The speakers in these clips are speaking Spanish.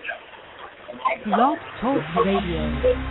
Blog Talk Radio.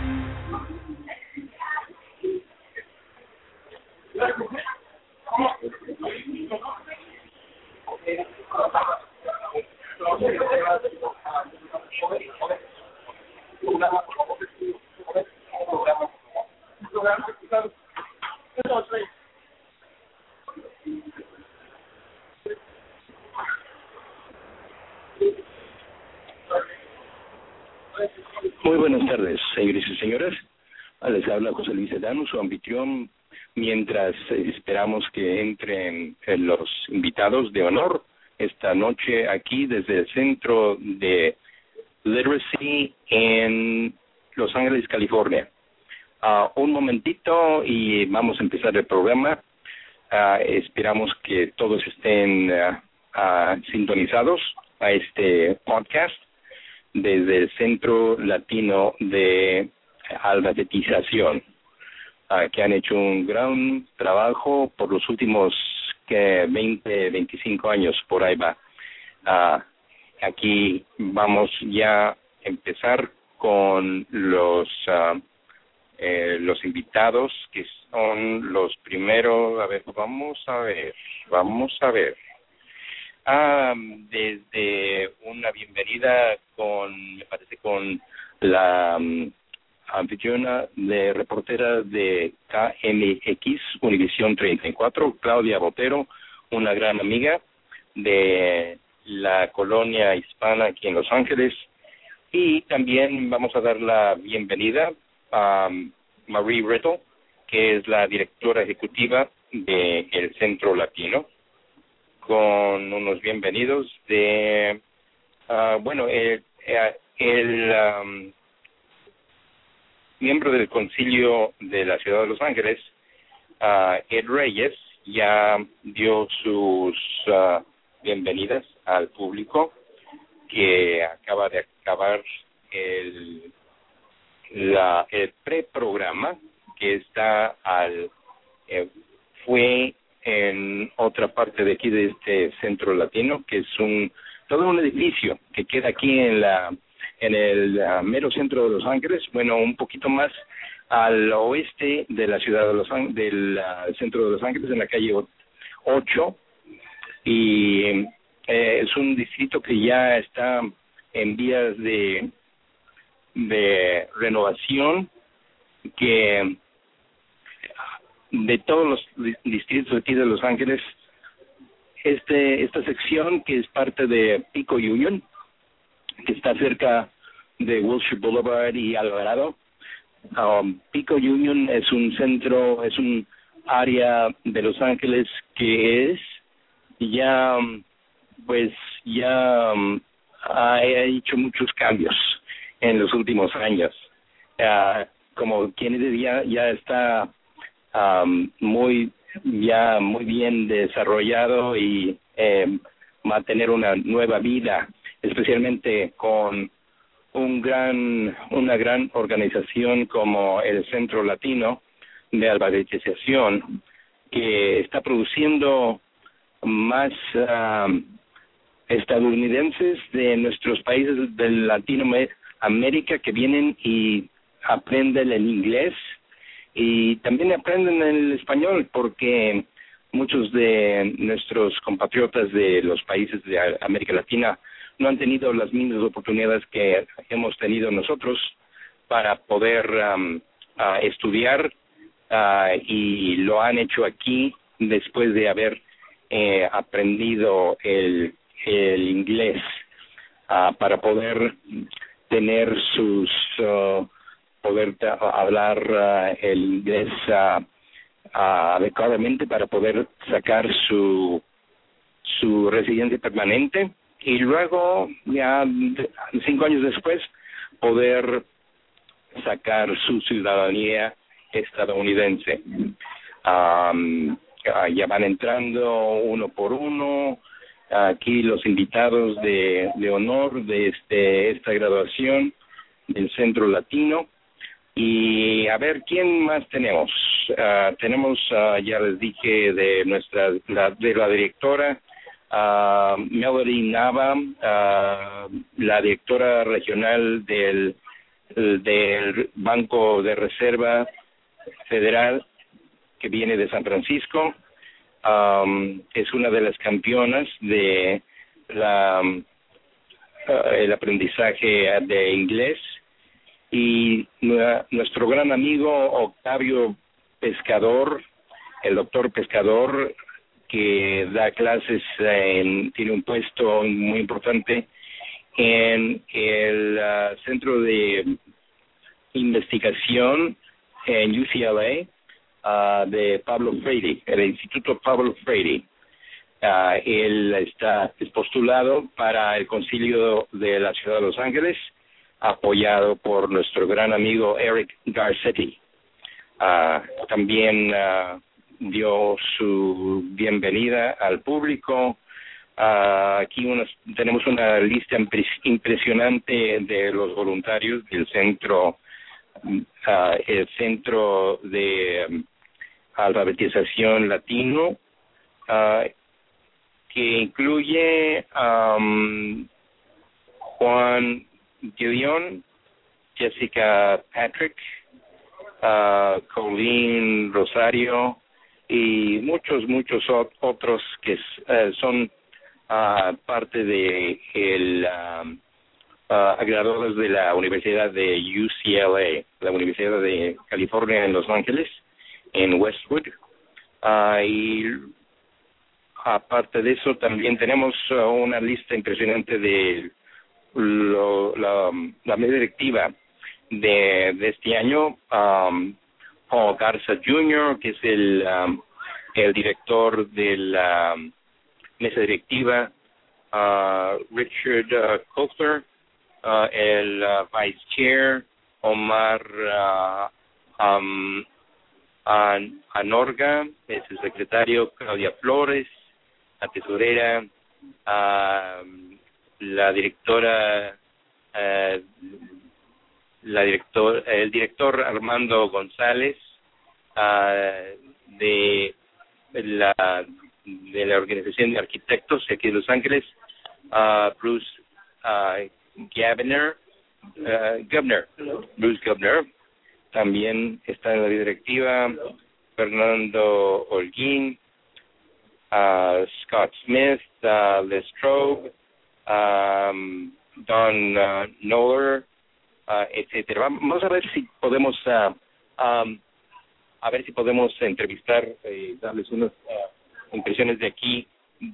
Muy buenas tardes, señores y señoras. Les habla José Luis Sedano, su anfitrión, mientras esperamos que entren los invitados de honor esta noche aquí desde el Centro de Literacy en Los Ángeles, California. Un momentito y vamos a empezar el programa. Esperamos que todos estén sintonizados a este podcast desde el Centro Latino de Alfabetización, que han hecho un gran trabajo por los últimos 25 años, por ahí va. Aquí vamos ya a empezar con los invitados, que son los primeros. A ver, vamos a ver. Desde una bienvenida me parece con la anfitriona de reportera de KMX Univisión 34, Claudia Botero, una gran amiga de la colonia hispana aquí en Los Ángeles. Y también vamos a dar la bienvenida a Marie Riddle, que es la directora ejecutiva del Centro Latino, con unos bienvenidos de, el miembro del Concilio de la Ciudad de Los Ángeles, Ed Reyes, ya dio sus bienvenidas al público, que acaba de acabar el preprograma que está fue en otra parte de aquí de este Centro Latino, que es todo un edificio que queda aquí en el mero centro de Los Ángeles, bueno, un poquito más al oeste de la ciudad de del centro de Los Ángeles, en la calle 8, y es un distrito que ya está en vías de renovación, que de todos los distritos aquí de Los Ángeles, esta sección, que es parte de Pico Union, que está cerca de Wilshire Boulevard y Alvarado. Pico Union es un área de Los Ángeles que ha hecho muchos cambios en los últimos años. Como quien diría, ya está muy bien desarrollado y va a tener una nueva vida, especialmente con una gran organización como el Centro Latino de Alfabetización, que está produciendo más estadounidenses de nuestros países de Latinoamérica que vienen y aprenden el inglés y también aprenden el español, porque muchos de nuestros compatriotas de los países de América Latina no han tenido las mismas oportunidades que hemos tenido nosotros para poder estudiar, y lo han hecho aquí después de haber aprendido el inglés, para poder tener poder hablar el inglés adecuadamente, para poder sacar su residencia permanente, y luego ya 5 años después poder sacar su ciudadanía estadounidense. Ya van entrando uno por uno aquí los invitados de honor de esta graduación del Centro Latino. Y a ver, ¿quién más tenemos? Tenemos, ya les dije, de la directora, Melody Nava, la directora regional del Banco de Reserva Federal, que viene de San Francisco. Es una de las campeonas de el aprendizaje de inglés. Y nuestro gran amigo Octavio Pescador, el doctor Pescador, que da clases, tiene un puesto muy importante en el Centro de Investigación en UCLA de Pablo Freire, el Instituto Pablo Freire. Él es postulado para el Concilio de la Ciudad de Los Ángeles, apoyado por nuestro gran amigo Eric Garcetti. También dio su bienvenida al público. Aquí tenemos una lista impresionante de los voluntarios del centro, el Centro de Alfabetización Latino, que incluye Juan Gideon, Jessica Patrick, Colleen Rosario y muchos otros que son parte de graduados de la Universidad de UCLA, la Universidad de California en Los Ángeles, en Westwood. Y aparte de eso, también tenemos una lista impresionante de la mesa directiva de este año. Paul Garza Jr., que es el director de la mesa directiva, Richard Koester, el vice chair, Omar Anorga, es el secretario, Claudia Flores, la tesorera, el director Armando González, de la Organización de Arquitectos aquí de Los Ángeles, Bruce Gubner, también está en la directiva, Fernando Holguín, Scott Smith, Les Strobe, Don Noller, etcétera. Vamos a ver si podemos entrevistar, darles unas impresiones de aquí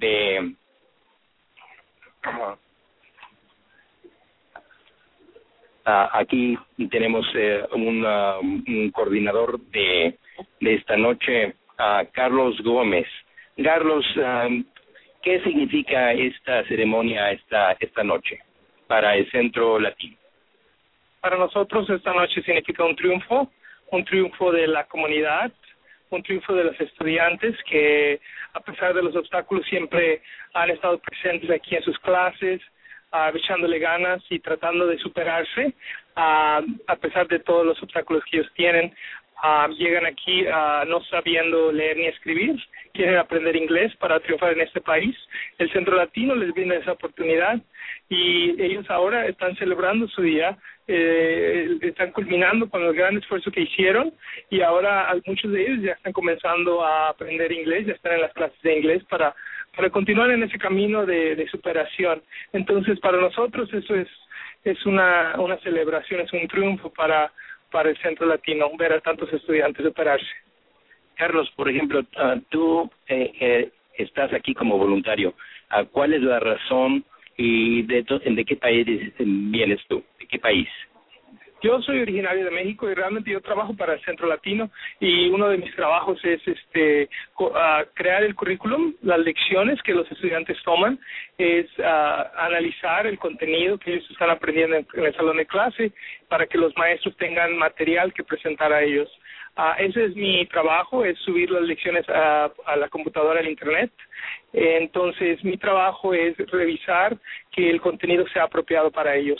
aquí tenemos un coordinador de esta noche, Carlos Gómez. Carlos, ¿qué significa esta ceremonia esta noche para el Centro Latino? Para nosotros esta noche significa un triunfo de la comunidad, un triunfo de los estudiantes que, a pesar de los obstáculos, siempre han estado presentes aquí en sus clases, echándole ganas y tratando de superarse, a pesar de todos los obstáculos que ellos tienen. Llegan aquí no sabiendo leer ni escribir, quieren aprender inglés para triunfar en este país. El Centro Latino les brinda esa oportunidad y ellos ahora están celebrando su día, están culminando con el gran esfuerzo que hicieron y ahora muchos de ellos ya están comenzando a aprender inglés, ya están en las clases de inglés para continuar en ese camino de superación. Entonces, para nosotros eso es una celebración, es un triunfo para el Centro Latino, ver a tantos estudiantes superarse. Carlos, por ejemplo, tú estás aquí como voluntario. ¿Cuál es la razón y de qué país vienes tú? ¿De qué país? Yo soy originario de México y realmente yo trabajo para el Centro Latino y uno de mis trabajos es crear el currículum, las lecciones que los estudiantes toman, es analizar el contenido que ellos están aprendiendo en el salón de clase para que los maestros tengan material que presentar a ellos. Ese es mi trabajo, es subir las lecciones a la computadora, al Internet. Entonces, mi trabajo es revisar que el contenido sea apropiado para ellos.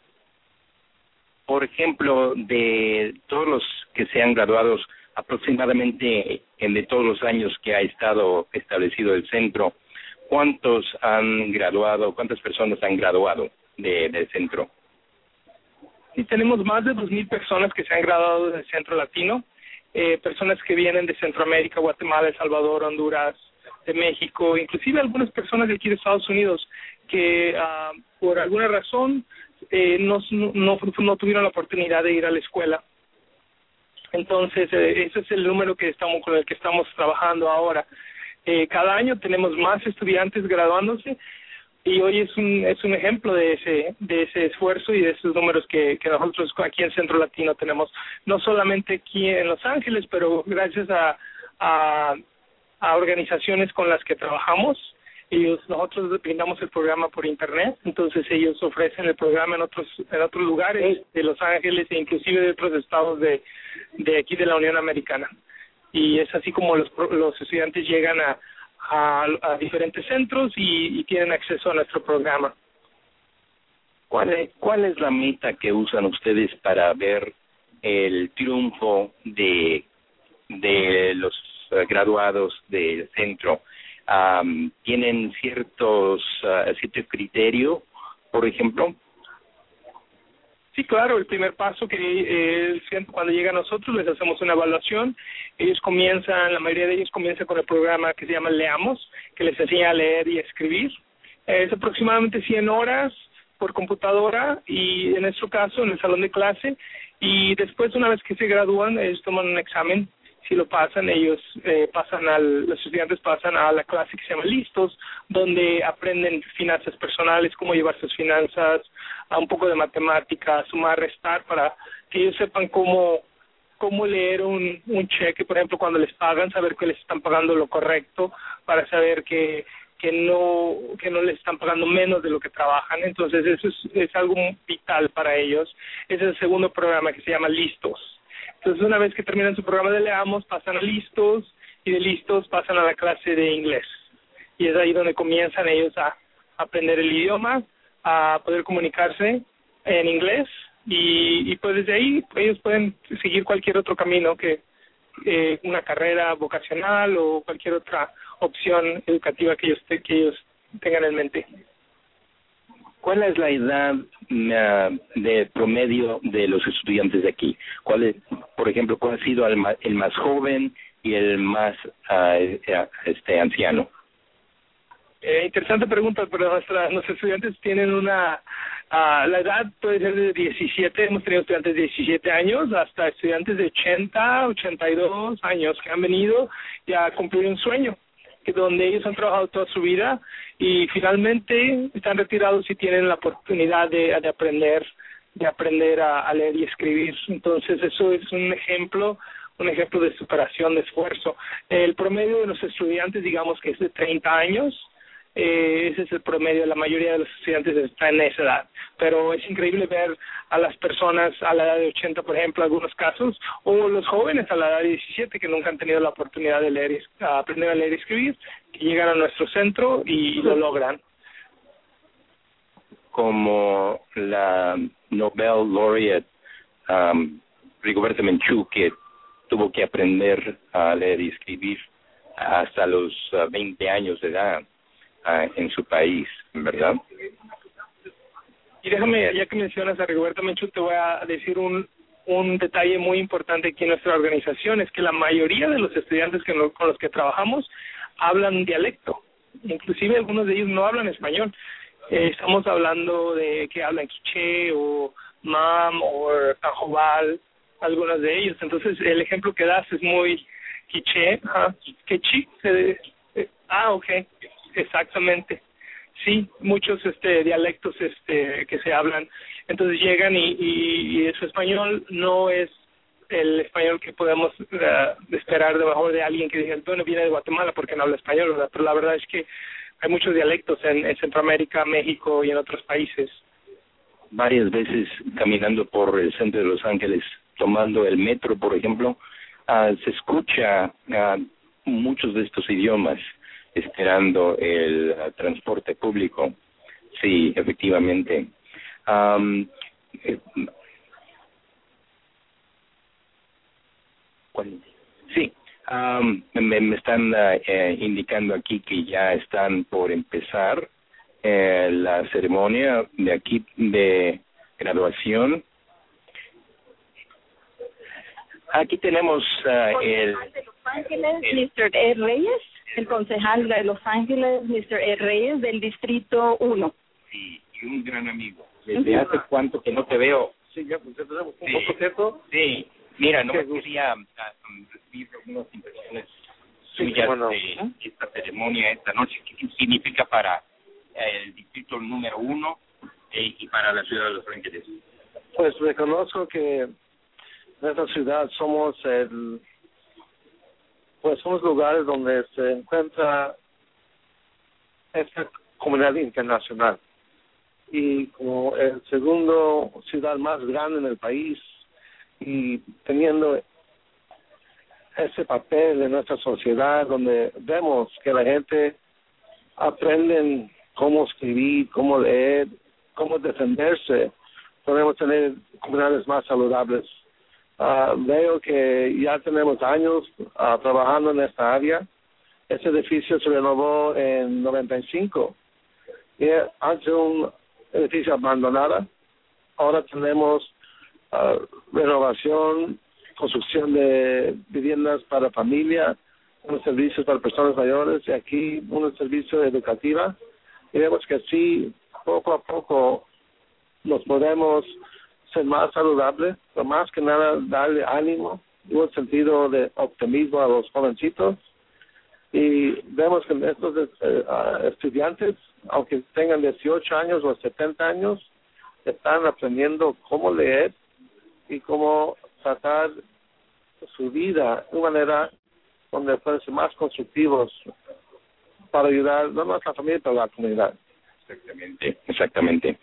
Por ejemplo, de todos los que se han graduado aproximadamente de todos los años que ha estado establecido el centro, ¿cuántos han graduado, cuántas personas han graduado del centro? Sí, tenemos más de 2,000 personas que se han graduado del Centro Latino, personas que vienen de Centroamérica, Guatemala, El Salvador, Honduras, de México, inclusive algunas personas de aquí de Estados Unidos que por alguna razón no tuvieron la oportunidad de ir a la escuela. Entonces, ese es el número con el que estamos trabajando ahora. Cada año tenemos más estudiantes graduándose y hoy es un ejemplo de ese esfuerzo y de esos números que nosotros aquí en Centro Latino tenemos, no solamente aquí en Los Ángeles, pero gracias a organizaciones con las que trabajamos. Nosotros brindamos el programa por internet, entonces ellos ofrecen el programa en otros lugares de Los Ángeles e inclusive de otros estados de aquí de la Unión Americana. Y es así como los estudiantes llegan a diferentes centros y tienen acceso a nuestro programa. ¿Cuál es la meta que usan ustedes para ver el triunfo de los graduados del centro? ¿Tienen cierto criterio, por ejemplo? Sí, claro, el primer paso que cuando llega a nosotros les hacemos una evaluación. La mayoría de ellos comienzan con el programa que se llama Leamos, que les enseña a leer y escribir. Es aproximadamente 100 horas por computadora y en nuestro caso en el salón de clase, y después una vez que se gradúan ellos toman un examen. Si lo pasan, ellos los estudiantes pasan a la clase que se llama Listos, donde aprenden finanzas personales, cómo llevar sus finanzas, a un poco de matemática, sumar, restar, para que ellos sepan cómo leer un cheque, por ejemplo, cuando les pagan, saber que les están pagando lo correcto, para saber que no les están pagando menos de lo que trabajan. Entonces eso es algo vital para ellos. Ese es el segundo programa que se llama Listos. Entonces, una vez que terminan su programa de Leamos, pasan a Listos, y de Listos pasan a la clase de inglés. Y es ahí donde comienzan ellos a aprender el idioma, a poder comunicarse en inglés, y pues desde ahí ellos pueden seguir cualquier otro camino, una carrera vocacional o cualquier otra opción educativa que ellos tengan en mente. ¿Cuál es la edad de promedio de los estudiantes de aquí? Por ejemplo, cuál ha sido el más joven y el más anciano? Interesante pregunta, pero nuestros estudiantes tienen la edad puede ser de 17, hemos tenido estudiantes de 17 años hasta estudiantes de 80, 82 años que han venido y a cumplir un sueño, donde ellos han trabajado toda su vida y finalmente están retirados y tienen la oportunidad de aprender a leer y escribir. Entonces eso es un ejemplo de superación, de esfuerzo. El promedio de los estudiantes, digamos que es de 30 años. Ese es el promedio, la mayoría de los estudiantes está en esa edad, pero es increíble ver a las personas a la edad de 80, por ejemplo, algunos casos, o los jóvenes a la edad de 17 que nunca han tenido la oportunidad de aprender a leer y escribir, que llegan a nuestro centro y lo logran. Como la Nobel laureate Rigoberta Menchú, que tuvo que aprender a leer y escribir hasta los 20 años de edad en su país, ¿verdad? Y déjame, ya que mencionas a Rigoberta Menchú, te voy a decir un detalle muy importante aquí en nuestra organización, es que la mayoría de los estudiantes con los que trabajamos hablan dialecto, inclusive algunos de ellos no hablan español. Estamos hablando de que hablan quiché o mam o tajobal, algunos de ellos. Entonces el ejemplo que das es muy quiché, quechí, okay, exactamente. Sí, muchos dialectos que se hablan. Entonces llegan y su español no es el español que podemos esperar de mejor de alguien que diga, bueno, viene de Guatemala porque no habla español, ¿verdad? Pero la verdad es que hay muchos dialectos en Centroamérica, México y en otros países. Varias veces caminando por el centro de Los Ángeles, tomando el metro, por ejemplo, se escucha muchos de estos idiomas esperando el transporte público. Sí, efectivamente. Sí, Me están indicando aquí que ya están por empezar la ceremonia de aquí de graduación. Aquí tenemos el de Los Ángeles, Mr. E. Reyes, el concejal de Los Ángeles, Mr. E. Reyes, del Distrito 1. Sí, y un gran amigo. ¿Desde hace cuánto que no te veo? Sí, ya pues ya tenemos un poco tiempo. Sí, mira, no me quería recibir algunas impresiones suyas de esta ceremonia esta noche. ¿Qué significa para el distrito número 1 y para la ciudad de Los Ángeles? Pues reconozco que en esta ciudad somos lugares donde se encuentra esta comunidad internacional. Y como el segundo ciudad más grande en el país y teniendo ese papel en nuestra sociedad donde vemos que la gente aprende cómo escribir, cómo leer, cómo defenderse, podemos tener comunidades más saludables. Veo que ya tenemos años trabajando en esta área. Ese edificio se renovó en 95 y antes un edificio abandonado. Ahora tenemos renovación, construcción de viviendas para familia, unos servicios para personas mayores y aquí un servicio educativo. Y vemos que sí, poco a poco nos podemos ser más saludables, pero más que nada darle ánimo y un sentido de optimismo a los jovencitos. Y vemos que estos estudiantes, aunque tengan 18 años o 70 años, están aprendiendo cómo leer y cómo tratar su vida de una manera donde pueden ser más constructivos para ayudar no más a la familia, pero a la comunidad. Exactamente.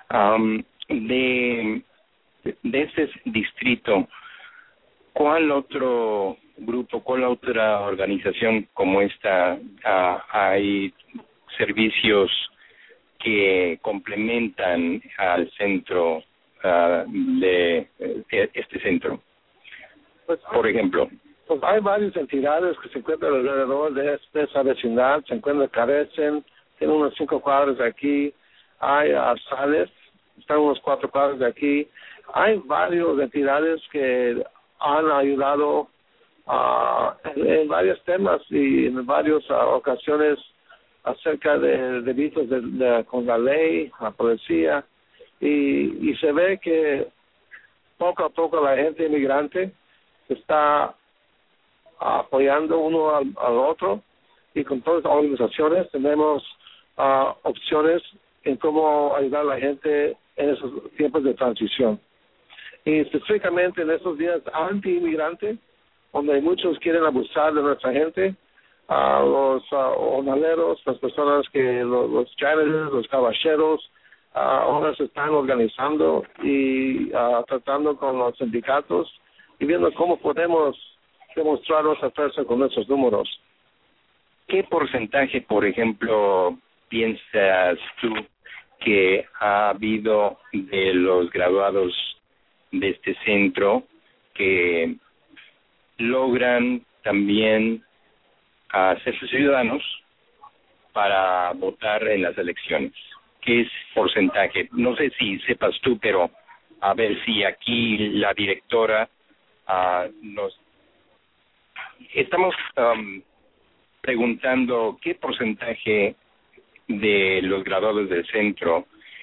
De ese distrito, ¿cuál otro grupo, cuál otra organización como esta hay servicios que complementan al centro de este centro? Pues, por ejemplo, pues hay varias entidades que se encuentran alrededor de esa vecindad. Se encuentran Carecen, tienen unos 5 cuadros de aquí. Hay Sales, están unos 4 cuadros de aquí. Hay varias entidades que han ayudado en varios temas y en varias ocasiones acerca de delitos con la ley, la policía, y se ve que poco a poco la gente inmigrante está apoyando uno al otro, y con todas las organizaciones tenemos opciones en cómo ayudar a la gente en esos tiempos de transición. Y específicamente en estos días anti-inmigrante, donde muchos quieren abusar de nuestra gente, los jornaleros, las personas los janitors, los caballeros, ahora se están organizando y tratando con los sindicatos y viendo cómo podemos demostrar nuestra fuerza con nuestros números. ¿Qué porcentaje, por ejemplo, piensas tú que ha habido de los graduados de este centro que logran también hacerse ciudadanos para votar en las elecciones? ¿Qué es porcentaje? No sé si sepas tú, pero a ver si aquí la directora nos... Estamos preguntando qué porcentaje de los graduados del centro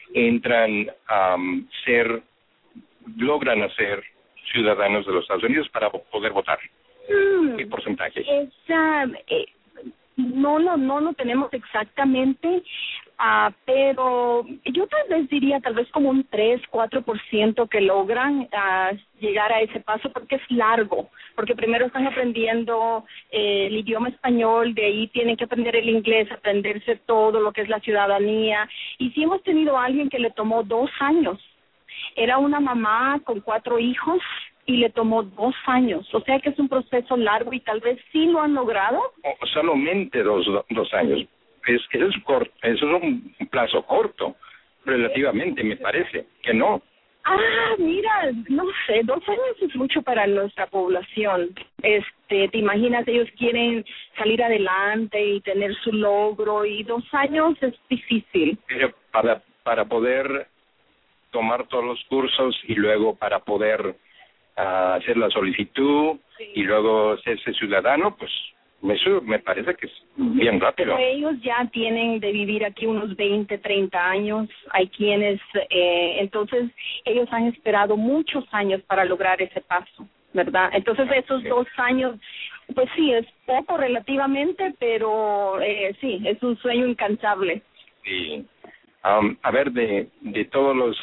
logran ser ciudadanos de los Estados Unidos para poder votar. ¿Qué porcentaje? No lo tenemos exactamente, pero yo tal vez diría como un 3-4% que logran llegar a ese paso, porque es largo, porque primero están aprendiendo el idioma español, de ahí tienen que aprender el inglés, aprenderse todo lo que es la ciudadanía, y sí hemos tenido a alguien que le tomó 2 años. Era una mamá con 4 hijos y le tomó 2 años. O sea que es un proceso largo y tal vez sí lo han logrado. Solamente dos años. Eso es un plazo corto, relativamente, me parece, que no. Mira, no sé, 2 años es mucho para nuestra población. te imaginas, ellos quieren salir adelante y tener su logro, y 2 años es difícil. Pero para poder tomar todos los cursos y luego para poder hacer la solicitud y luego hacerse ciudadano, pues eso me parece que es bien rápido. Pero ellos ya tienen de vivir aquí unos 20, 30 años. Hay quienes, entonces, ellos han esperado muchos años para lograr ese paso, ¿verdad? Entonces, esos 2 años, pues sí, es poco relativamente, pero sí, es un sueño incansable. Sí. A ver, de todos los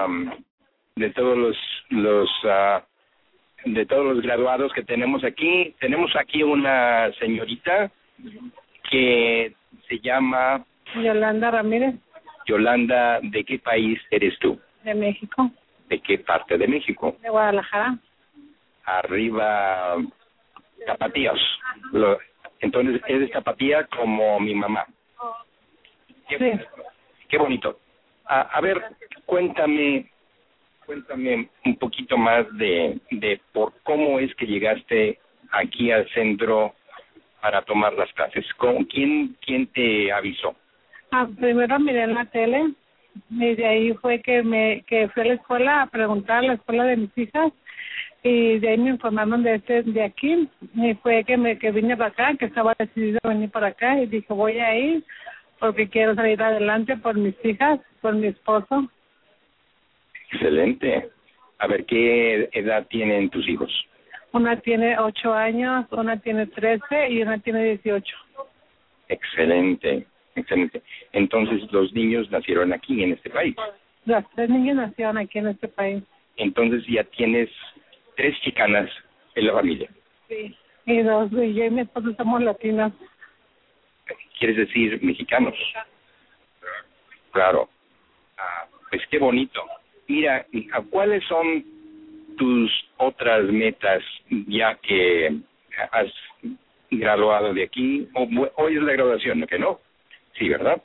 graduados que tenemos aquí una señorita que se llama Yolanda Ramírez. Yolanda, ¿de qué país eres tú? De México. ¿De qué parte de México? De Guadalajara. Arriba, Tapatíos. Entonces, eres tapatía como mi mamá. Sí. Qué bonito. A ver, cuéntame un poquito más de por cómo es que llegaste aquí al centro para tomar las clases. ¿Quién te avisó? Primero miré en la tele y de ahí fue que fui a la escuela a preguntar a la escuela de mis hijas, y de ahí me informaron de aquí, y fue que vine para acá, que estaba decidido a venir para acá, y dije voy a ir porque quiero salir adelante por mis hijas, por mi esposo. Excelente. A ver, ¿qué edad tienen tus hijos? Una tiene 8 años, una tiene 13 y una tiene 18. Excelente, excelente. Entonces, los niños nacieron aquí en este país. Las 3 niñas nacieron aquí en este país. Entonces, ya tienes 3 chicanas en la familia. Sí. Y yo y mi esposo somos latinos. ¿Quieres decir mexicanos? Claro. Pues qué bonito. Mira, ¿cuáles son tus otras metas ya que has graduado de aquí? Hoy es la graduación, ¿no? ¿No? Sí, ¿verdad?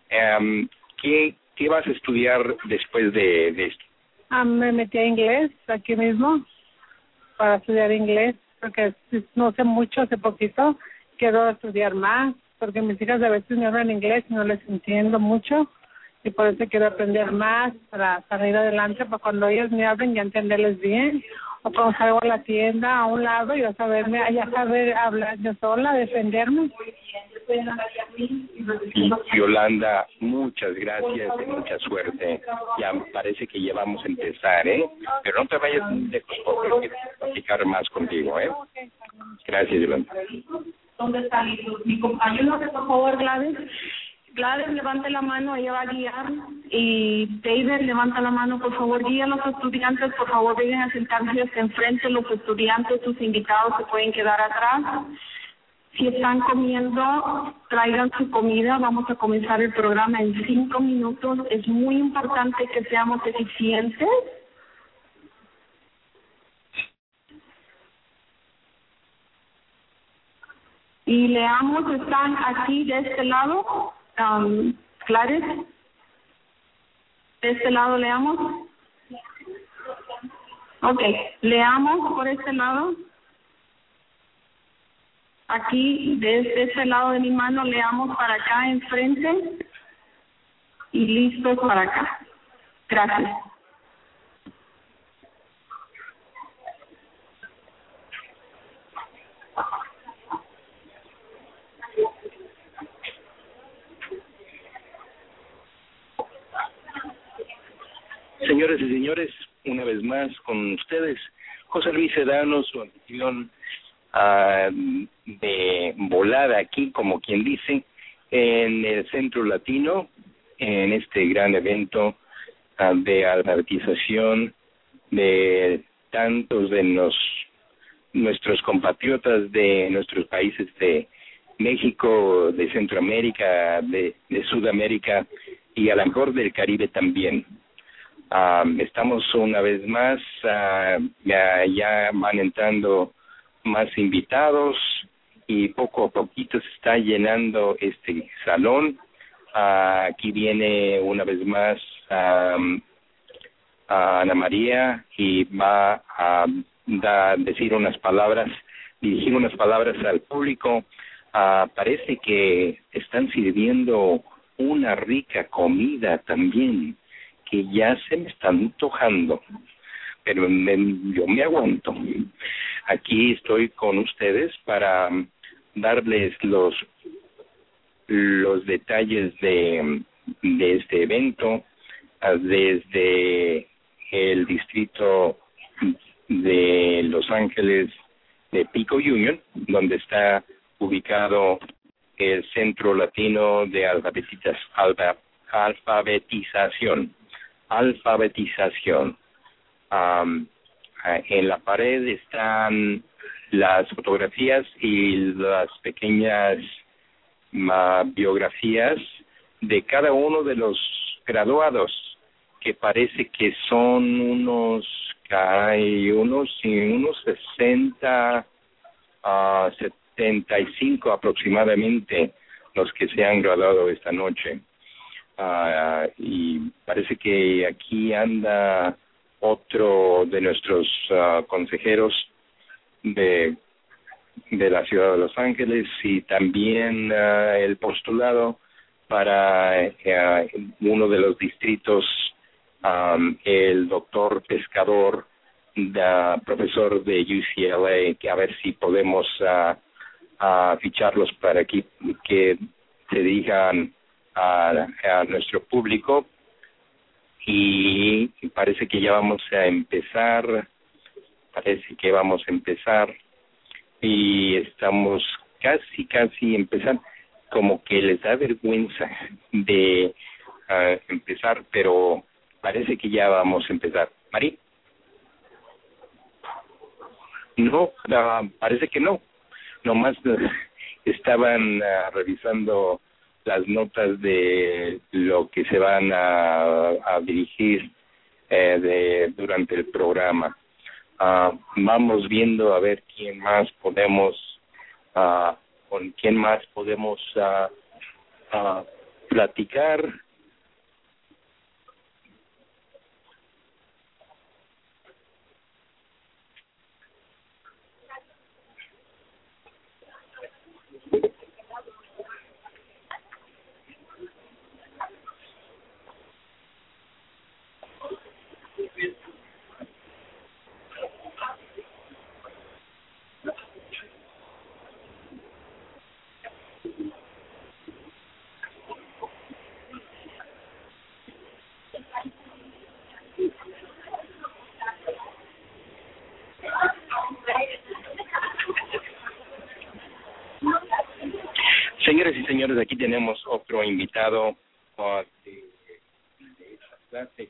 ¿Qué vas a estudiar después de esto? Me metí a inglés aquí mismo para estudiar inglés, porque no sé mucho, hace poquito. Quiero estudiar más, porque mis hijas a veces me hablan inglés y no les entiendo mucho. Y por eso quiero aprender más para ir adelante, para cuando ellos me hablen ya entenderles bien. O cuando salgo a la tienda, a un lado, ya saber hablar yo sola, defenderme. Y Yolanda, muchas gracias y mucha suerte. Ya parece que ya vamos a empezar, ¿eh? Pero no te vayas lejos porque quiero platicar más contigo, ¿eh? Gracias, Yolanda. ¿Dónde está mi compañero? Por favor, Gladys. Gladys, levante la mano, ella va a guiar. Y David, levanta la mano, por favor, guía a los estudiantes, por favor, vengan a sentarse hasta enfrente. Los estudiantes, sus invitados se pueden quedar atrás. Si están comiendo, traigan su comida. Vamos a comenzar el programa en 5 minutos. Es muy importante que seamos eficientes. Y leamos, están aquí de este lado. Clares, de este lado leamos. Ok, leamos por este lado. Aquí, de este lado de mi mano, leamos para acá enfrente. Y listos para acá. Gracias. Señoras y señores, una vez más con ustedes, José Luis Sedano, su anfitrión de volada aquí, como quien dice, en el Centro Latino, en este gran evento de alfabetización de tantos de nuestros compatriotas de nuestros países de México, de Centroamérica, de Sudamérica y a lo mejor del Caribe también. Estamos una vez más, ya van entrando más invitados y poco a poquito se está llenando este salón. Aquí viene una vez más Ana María y va a decir unas palabras dirigir unas palabras al público. Parece que están sirviendo una rica comida también, que ya se me está antojando, pero yo me aguanto. Aquí estoy con ustedes para darles los detalles de este evento desde el distrito de Los Ángeles de Pico Union, donde está ubicado el Centro Latino de Alfabetización. En la pared están las fotografías y las pequeñas biografías de cada uno de los graduados, que parece que son unos 60 a 75 aproximadamente los que se han graduado esta noche. Y parece que aquí anda otro de nuestros consejeros de la ciudad de Los Ángeles, y también el postulado para uno de los distritos, el doctor Pescador, profesor de UCLA, que a ver si podemos ficharlos para aquí, que se digan a nuestro público. Y parece que ya vamos a empezar, y estamos casi empezando. Como que les da vergüenza de empezar, pero parece que ya vamos a empezar. ¿Mari? No, parece que no. Nomás estaban revisando las notas de lo que se van a dirigir durante el programa. Vamos viendo a ver con quién más podemos platicar. Señoras y señores, aquí tenemos otro invitado de esta clase.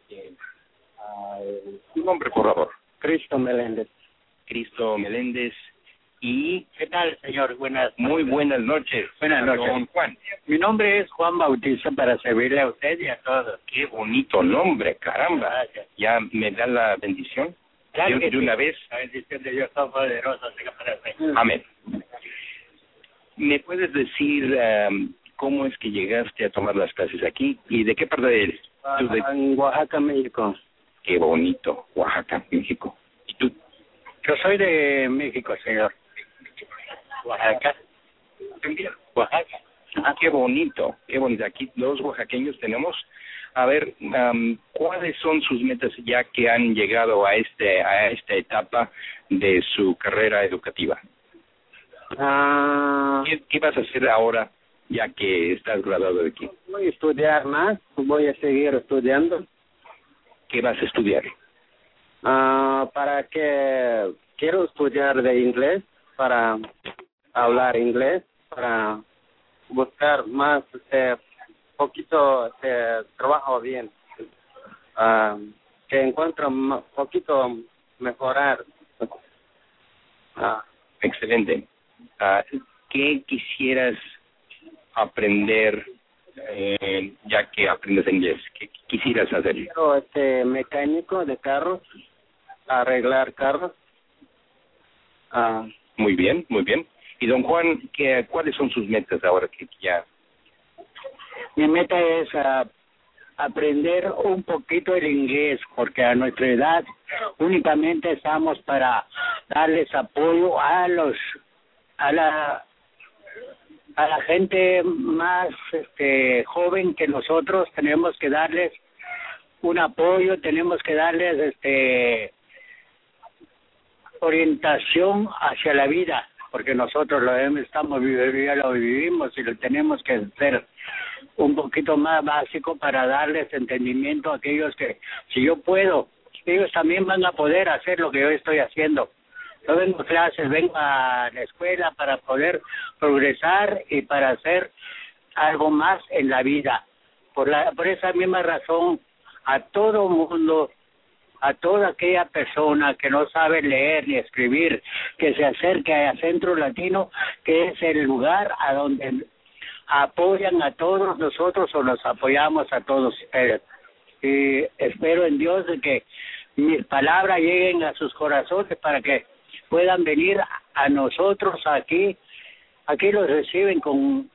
¿Tu nombre, por favor? Cristo Meléndez. Cristo Meléndez. ¿Y qué tal, señor? Muy buenas noches. Buenas noches. Don Juan. Mi nombre es Juan Bautista, para servirle a usted y a todos. Qué bonito nombre, caramba. Gracias. ¿Ya me da la bendición? Claro que de una vez. La bendición de Dios Todopoderoso sea para usted. Amén. ¿Me puedes decir cómo es que llegaste a tomar las clases aquí y de qué parte eres? En Oaxaca, México. Qué bonito, Oaxaca, México. ¿Y tú? Yo soy de México, señor. Oaxaca. Oaxaca. Qué bonito, qué bonito. Aquí dos oaxaqueños tenemos. A ver, ¿cuáles son sus metas ya que han llegado a esta etapa de su carrera educativa? ¿Qué vas a hacer ahora ya que estás graduado de aquí? Voy a estudiar más, voy a seguir estudiando. ¿Qué vas a estudiar? Para que quiero estudiar de inglés, para hablar inglés, para buscar más, poquito trabajo bien, que encuentro un poquito mejorar. Excelente. ¿Qué quisieras aprender ya que aprendes inglés? ¿Qué quisieras hacer? Quiero mecánico de carros, arreglar carros. Muy bien, muy bien. Y don Juan, ¿cuáles son sus metas ahora que ya? Mi meta es aprender un poquito el inglés, porque a nuestra edad únicamente estamos para darles apoyo a la gente más joven que nosotros. Tenemos que darles un apoyo, tenemos que darles orientación hacia la vida, porque nosotros ya lo vivimos y lo tenemos que hacer un poquito más básico para darles entendimiento a aquellos que, si yo puedo, ellos también van a poder hacer lo que yo estoy haciendo. Yo vengo a clases, vengo a la escuela para poder progresar y para hacer algo más en la vida. Por esa misma razón, a todo mundo, a toda aquella persona que no sabe leer ni escribir, que se acerque a Centro Latino, que es el lugar a donde apoyan a todos nosotros o nos apoyamos a todos ustedes. Y espero en Dios de que mis palabras lleguen a sus corazones para que puedan venir a nosotros aquí. Aquí los reciben con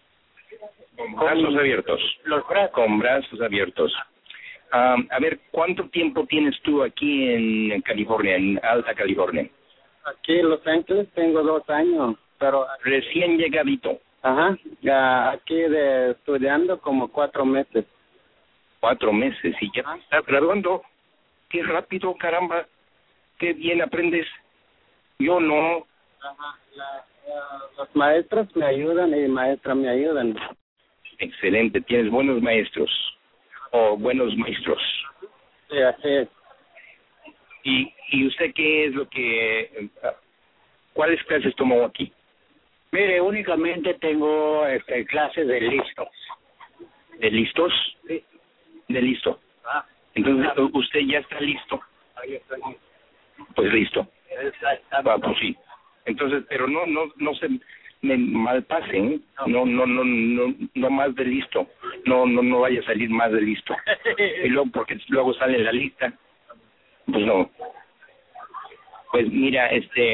brazos abiertos. Con brazos abiertos. A ver, ¿cuánto tiempo tienes tú aquí en California, en Alta California? Aquí en Los Ángeles tengo 2 años, pero... Recién llegadito. Ajá, ya aquí estudiando como 4 meses. 4 meses, y ya estás graduando. Qué rápido, caramba. Qué bien aprendes. Yo no. Ajá, los maestros me ayudan y maestras me ayudan. Excelente, tienes buenos maestros. O buenos maestros. Sí, así es. ¿Y usted qué es lo que... ¿cuáles clases tomó aquí? Mire, únicamente tengo clases de listos. ¿De listos? Sí. De listo. Entonces, ¿usted ya está listo? Ahí está. Pues listo. Pues sí. Entonces, pero no se me malpasen, no más de listo. No vaya a salir más de listo. Y luego, porque luego sale en la lista. Pues no. Pues mira,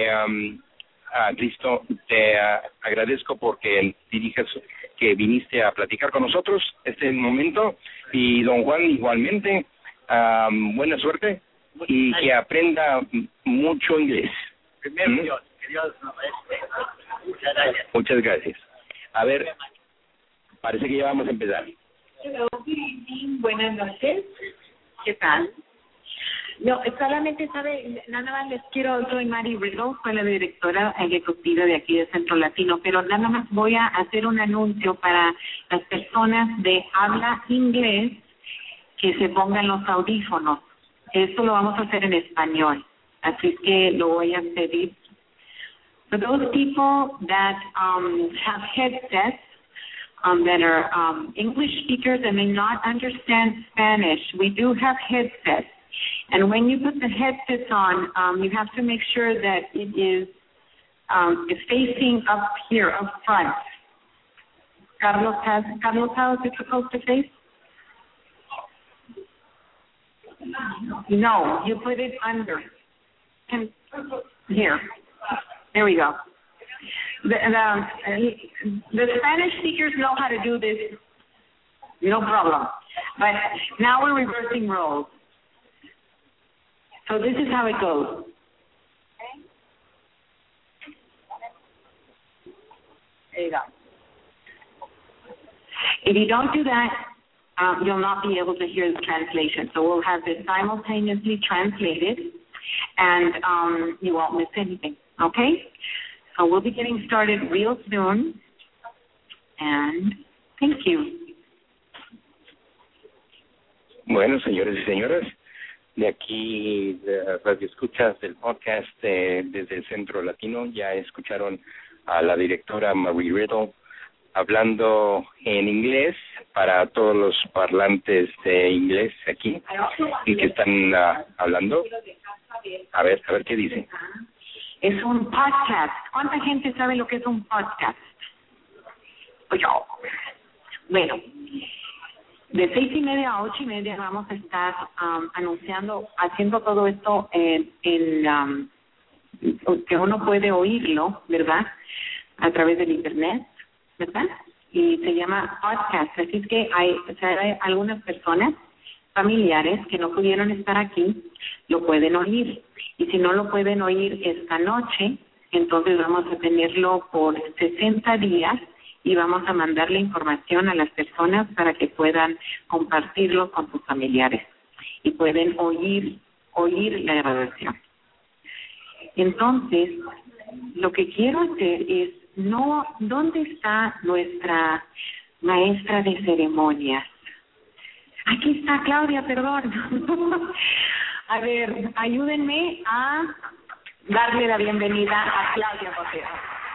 Cristo, te agradezco porque que viniste a platicar con nosotros este momento, y don Juan igualmente, buena suerte y que aprenda mucho inglés. Primero Dios, que Dios nos bendiga. Muchas gracias. Muchas gracias. A ver, parece que ya vamos a empezar. Hello, good evening, buenas noches. ¿Qué tal? No, solamente nada más les quiero, soy Mary Riddle, soy la directora ejecutiva de aquí de Centro Latino, pero nada más voy a hacer un anuncio para las personas de habla inglés que se pongan los audífonos. Esto lo vamos a hacer en español, así es que lo voy a pedir. For those people that have headsets that are English speakers and may not understand Spanish, we do have headsets. And when you put the headsets on, you have to make sure that it is facing up here, up front. Carlos, how is it supposed to face? No, you put it under. Here. There we go. The Spanish speakers know how to do this, no problem. But now we're reversing roles. So this is how it goes. There you go. If you don't do that, you'll not be able to hear the translation. So we'll have this simultaneously translated, and you won't miss anything, okay? So we'll be getting started real soon, and thank you. Bueno, señores y señoras, de aquí, de Radio Escuchas del podcast desde el Centro Latino, ya escucharon a la directora Mary Riddle hablando en inglés para todos los parlantes de inglés aquí y que están hablando. A ver qué dice. Es un podcast. ¿Cuánta gente sabe lo que es un podcast? Yo. Bueno, de 6:30 a 8:30 vamos a estar anunciando, haciendo todo esto que uno puede oírlo, ¿verdad? A través del internet, ¿verdad? Y se llama podcast. Así es que hay algunas personas familiares que no pudieron estar aquí lo pueden oír. Y si no lo pueden oír esta noche, entonces vamos a tenerlo por 60 días y vamos a mandar la información a las personas para que puedan compartirlo con sus familiares y pueden oír la grabación. Entonces, lo que quiero hacer es, ¿dónde está nuestra maestra de ceremonias? Aquí está Claudia, perdón. A ver, ayúdenme a darle la bienvenida a Claudia Botero.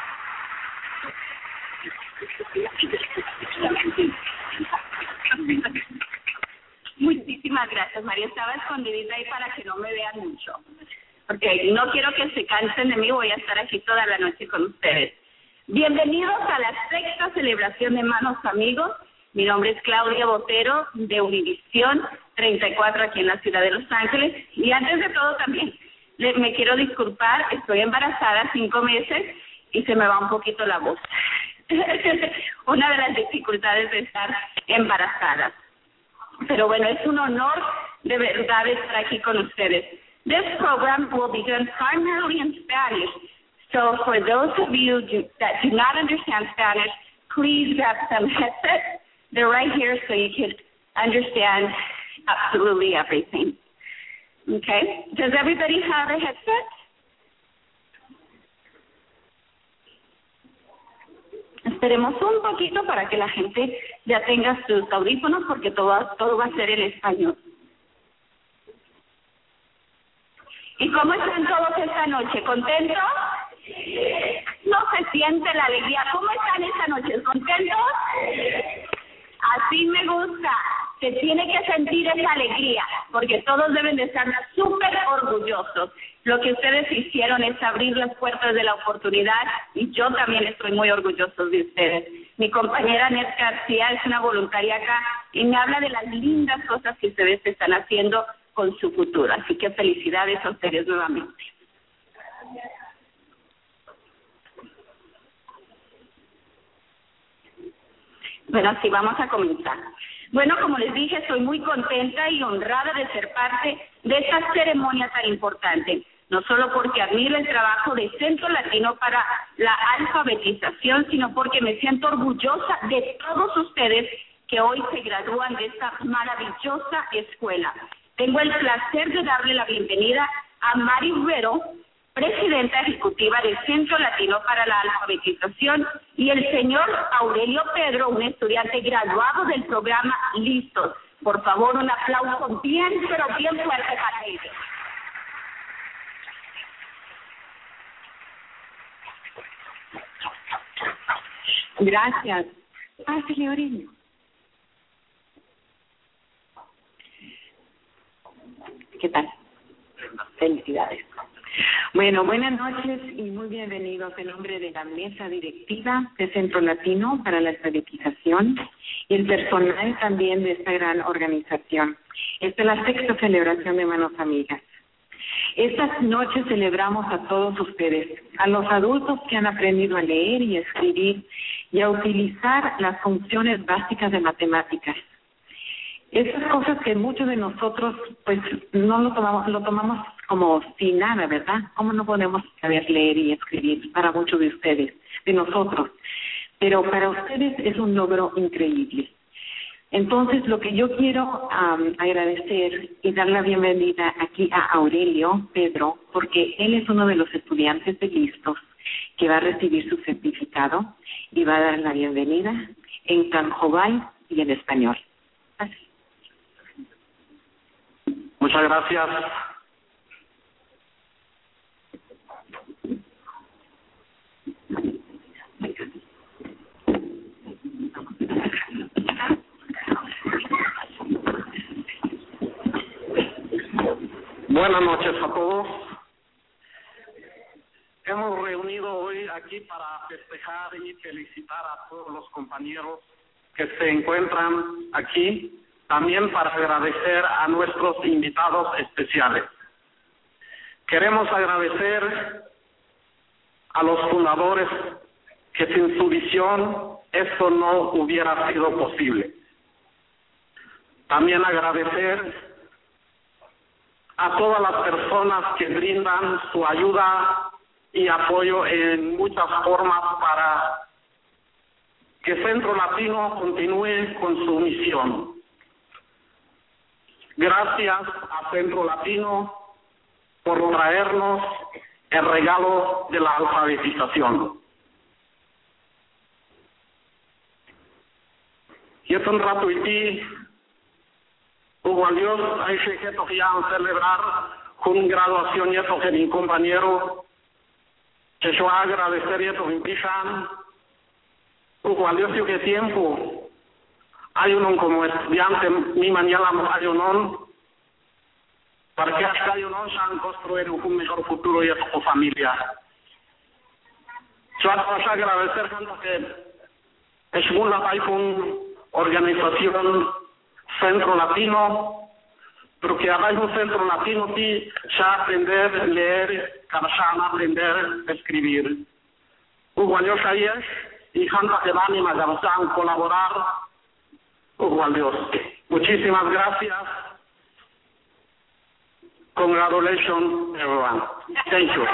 Muchísimas gracias, María. Estaba escondidita ahí para que no me vean mucho, porque no quiero que se cansen de mí. Voy a estar aquí toda la noche con ustedes. Bienvenidos a la 6ª celebración de Manos Amigos. Mi nombre es Claudia Botero, de Univisión 34, aquí en la ciudad de Los Ángeles. Y antes de todo también me quiero disculpar, estoy embarazada 5 meses y se me va un poquito la voz. Una de las dificultades de estar embarazada. Pero bueno, es un honor de verdad estar aquí con ustedes. This program will be done primarily in Spanish. So for those of you that do not understand Spanish, please grab some headsets. They're right here so you can understand absolutely everything. Okay? Does everybody have a headset? Esperemos un poquito para que la gente ya tenga sus audífonos porque todo va a ser en español. ¿Y cómo están todos esta noche? ¿Contentos? No se siente la alegría. ¿Cómo están esta noche? ¿Contentos? Así me gusta. Se tiene que sentir esa alegría, porque todos deben de estar súper orgullosos. Lo que ustedes hicieron es abrir las puertas de la oportunidad y yo también estoy muy orgulloso de ustedes. Mi compañera Net García es una voluntaria acá y me habla de las lindas cosas que ustedes están haciendo con su futuro. Así que felicidades a ustedes nuevamente. Bueno, así vamos a comenzar. Bueno, como les dije, estoy muy contenta y honrada de ser parte de esta ceremonia tan importante, no solo porque admiro el trabajo de Centro Latino para la alfabetización, sino porque me siento orgullosa de todos ustedes que hoy se gradúan de esta maravillosa escuela. Tengo el placer de darle la bienvenida a Mari Rivero, presidenta ejecutiva del Centro Latino para la Alfabetización, y el señor Aurelio Pedro, un estudiante graduado del programa Listos. Por favor, un aplauso bien, pero bien fuerte para ellos. Gracias. Pásale, Aurelio. ¿Qué tal? Felicidades. Bueno, buenas noches y muy bienvenidos en nombre de la mesa directiva de Centro Latino para la Alfabetización y el personal también de esta gran organización. Esta es la 6ª celebración de Manos Amigas. Estas noches celebramos a todos ustedes, a los adultos que han aprendido a leer y escribir y a utilizar las funciones básicas de matemáticas. Esas cosas que muchos de nosotros pues no lo tomamos como sin nada, ¿verdad? ¿Cómo no podemos saber leer y escribir? Para muchos de ustedes, de nosotros. Pero para ustedes es un logro increíble. Entonces, lo que yo quiero agradecer y dar la bienvenida aquí a Aurelio Pedro, porque él es uno de los estudiantes de Listos que va a recibir su certificado y va a dar la bienvenida en Canjobal y en español. Gracias. Muchas gracias. Buenas noches a todos. Hemos reunido hoy aquí para festejar y felicitar a todos los compañeros que se encuentran aquí, también para agradecer a nuestros invitados especiales. Queremos agradecer a los fundadores que sin su visión esto no hubiera sido posible. También agradecer a todas las personas que brindan su ayuda y apoyo en muchas formas para que Centro Latino continúe con su misión. Gracias a Centro Latino por traernos el regalo de la alfabetización. Yeton ratuiti Dios hay que celebrar con graduación y a mi compañero que yo agradecer y a tu impisan Dios que tiempo hay uno como estudiante mi mañana hay uno para que hasta hay uno sean construir un mejor futuro y a tu familia. Yo agradecer tanto que es una organización Centro Latino, pero que hay un Centro Latino que ya aprender a leer, cada ya aprender a escribir. Dios ayer y Santa Germania me colaborar. Dios. Muchísimas gracias. Congratulations, everyone. Thank you.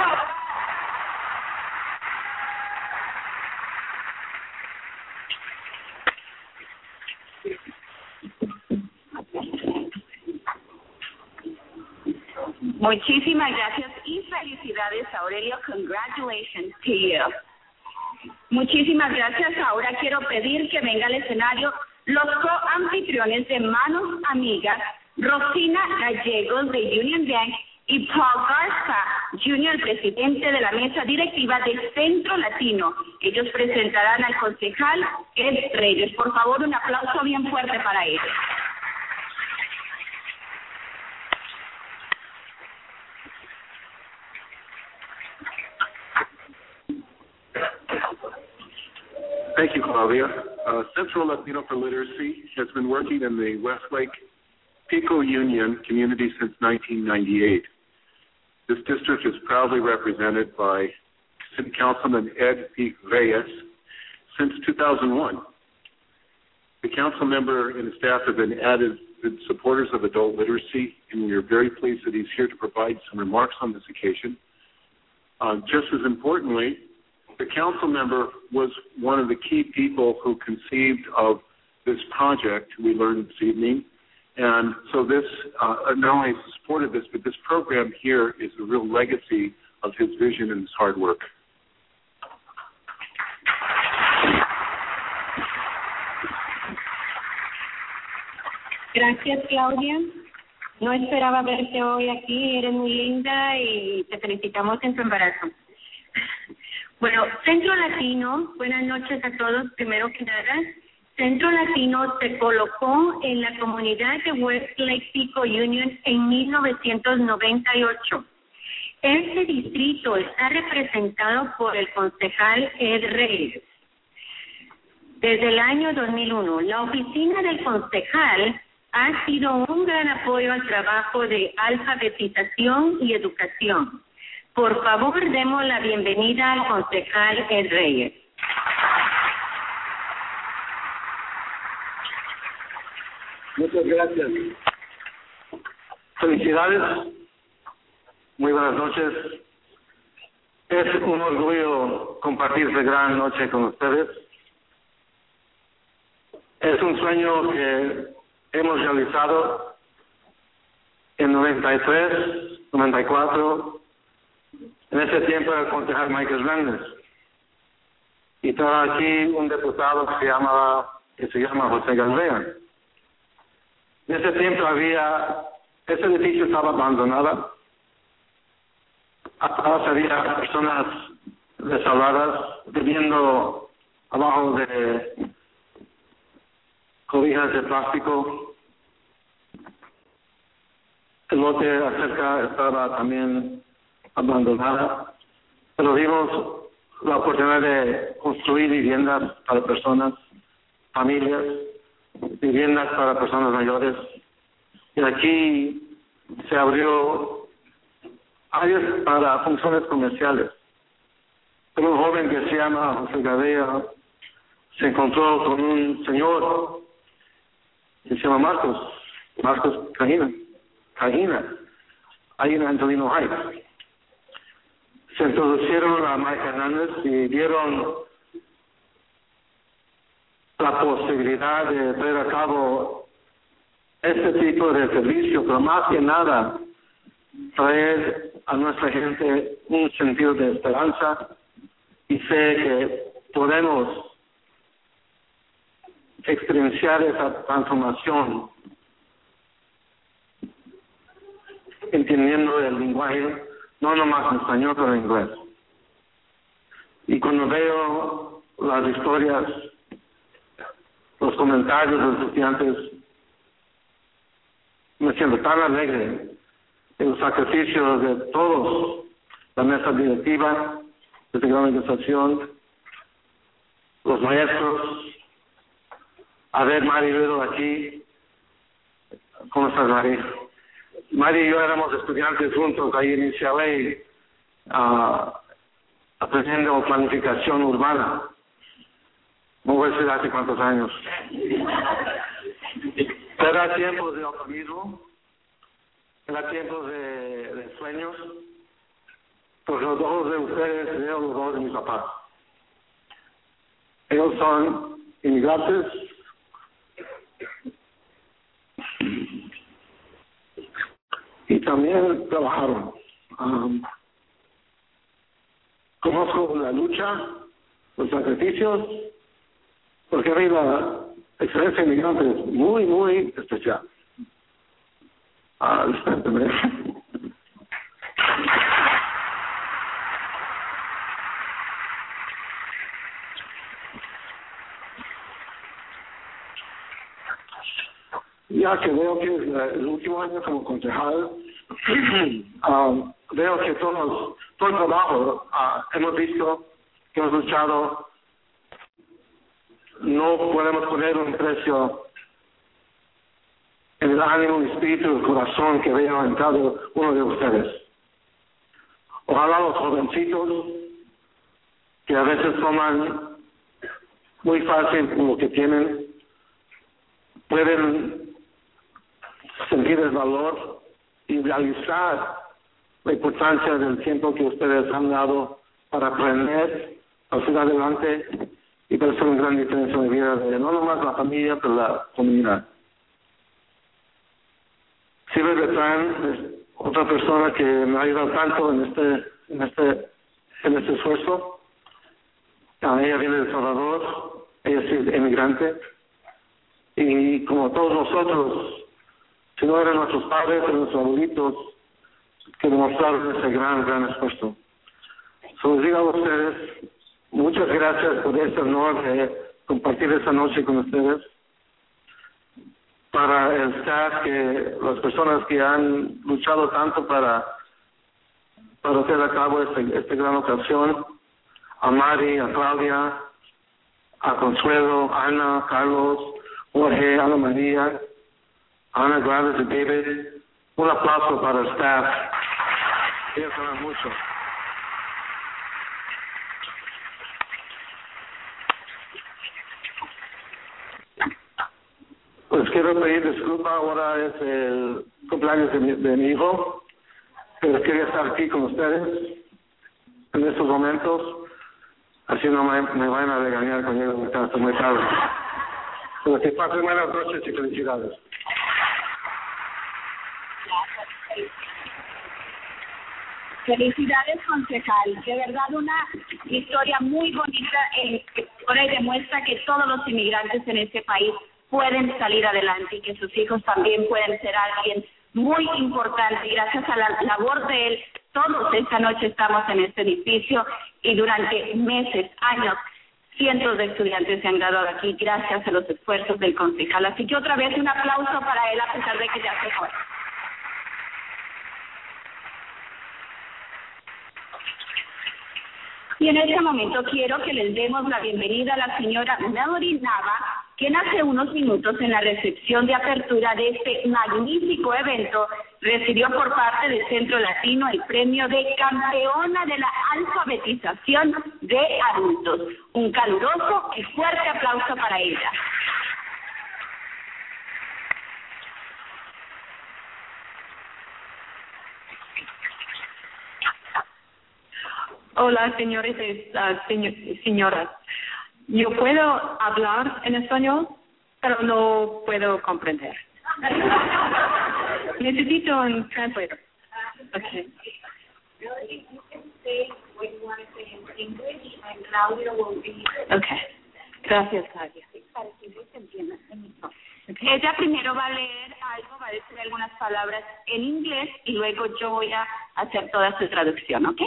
Muchísimas gracias y felicidades, Aurelio. Congratulations to you. Muchísimas gracias. Ahora quiero pedir que venga al escenario los coanfitriones de Manos Amigas, Rosina Gallegos de Union Bank y Paul Garza Jr., presidente de la mesa directiva de Centro Latino. Ellos presentarán al concejal Ed Reyes. Por favor, un aplauso bien fuerte para ellos. Thank you, Claudia. Centro Latino for Literacy has been working in the Westlake Pico Union community since 1998. This district is proudly represented by City Councilman Ed P. Reyes since 2001. The council member and his staff have been avid supporters of adult literacy, and we are very pleased that he's here to provide some remarks on this occasion. Just as importantly, the council member was one of the key people who conceived of this project we learned this evening. And so this, not only supported this, but this program here is a real legacy of his vision and his hard work. Gracias, Claudia. No esperaba verte hoy aquí, eres muy linda y te felicitamos en tu embarazo. Bueno, Centro Latino, buenas noches a todos. Primero que nada, Centro Latino se colocó en la comunidad de Westlake Pico Union en 1998. Este distrito está representado por el concejal Ed Reyes. Desde el año 2001, la oficina del concejal ha sido un gran apoyo al trabajo de alfabetización y educación. Por favor, demos la bienvenida al concejal Ed Reyes. Muchas gracias. Felicidades. Muy buenas noches. Es un orgullo compartir esta gran noche con ustedes. Es un sueño que hemos realizado en 93, 94. En ese tiempo era el concejal Michael Hernández. Y estaba aquí un diputado que se llama José Galvea. En ese tiempo ese edificio estaba abandonado. Atrás había personas desaladas viviendo abajo de cobijas de plástico. El lote acerca estaba también abandonada, pero vimos la oportunidad de construir viviendas para personas, familias, viviendas para personas mayores. Y aquí se abrió áreas para funciones comerciales. Pero un joven que se llama José Gadea se encontró con un señor que se llama Marcos, Marcos Cajina, ahí en Angelino Heights. Se introducieron a Mike Hernández y dieron la posibilidad de traer a cabo este tipo de servicio, pero más que nada traer a nuestra gente un sentido de esperanza, y sé que podemos experienciar esa transformación entendiendo el lenguaje, no nomás en español, pero en inglés. Y cuando veo las historias, los comentarios de los estudiantes, me siento tan alegre el sacrificio de todos, la mesa directiva de esta gran organización, los maestros. A ver, Mari Riddle aquí. ¿Cómo estás, Mari? Mari y yo éramos estudiantes juntos ahí en UCLA, aprendiendo planificación urbana. No voy a decir hace cuántos años. Era tiempos de optimismo, era tiempos de sueños, porque los ojos de ustedes veo los ojos de mis papás. Ellos son inmigrantes, y también trabajaron. Conozco la lucha, los sacrificios, porque hay la experiencia inmigrante es muy, muy especial. Discúlpeme. Ya que veo que es el último año como concejal, veo que todo el trabajo hemos visto, que hemos luchado, no podemos poner un precio en el ánimo, el espíritu, el corazón que veo en cada uno de ustedes. Ojalá los jovencitos que a veces toman muy fácil lo que tienen, pueden sentir el valor y realizar la importancia del tiempo que ustedes han dado para aprender, para seguir adelante y para hacer una gran diferencia en la vida de no nomás la familia, pero la comunidad. Silvia Beltrán es otra persona que me ha ayudado tanto en este esfuerzo. Ella viene de El Salvador, ella es emigrante, y como todos nosotros, si no eran nuestros padres, eran nuestros abuelitos que demostraron ese gran esfuerzo. Les digo a ustedes, muchas gracias por este honor de compartir esta noche con ustedes. Para el staff, las personas que han luchado tanto para hacer a cabo esta gran ocasión, a Mari, a Claudia, a Consuelo, a Ana, Carlos, Jorge, Ana María, Ana, Gladys y David. Un aplauso para el staff. Ellos saben mucho. Pues quiero pedir disculpas, ahora es el cumpleaños de mi hijo, pero quería estar aquí con ustedes en estos momentos, así no me van a regañar con ellos hasta muy tarde. Pero que pasen buenas noches y felicidades. Felicidades, concejal. De verdad, una historia muy bonita que ahora demuestra que todos los inmigrantes en este país pueden salir adelante y que sus hijos también pueden ser alguien muy importante. Y gracias a la labor de él, todos esta noche estamos en este edificio y durante meses, años, cientos de estudiantes se han graduado aquí gracias a los esfuerzos del concejal. Así que otra vez un aplauso para él a pesar de que ya se fue. Y en este momento quiero que les demos la bienvenida a la señora Melody Nava, quien hace unos minutos en la recepción de apertura de este magnífico evento recibió por parte del Centro Latino el premio de campeona de la alfabetización de adultos. Un caluroso y fuerte aplauso para ella. Hola, señores, señoras. Yo puedo hablar en español, pero no puedo comprender. Necesito un translator. Okay. Okay. Gracias, Claudia. Okay. Ella primero va a leer algo, va a decir algunas palabras en inglés y luego yo voy a hacer toda su traducción, ¿ok?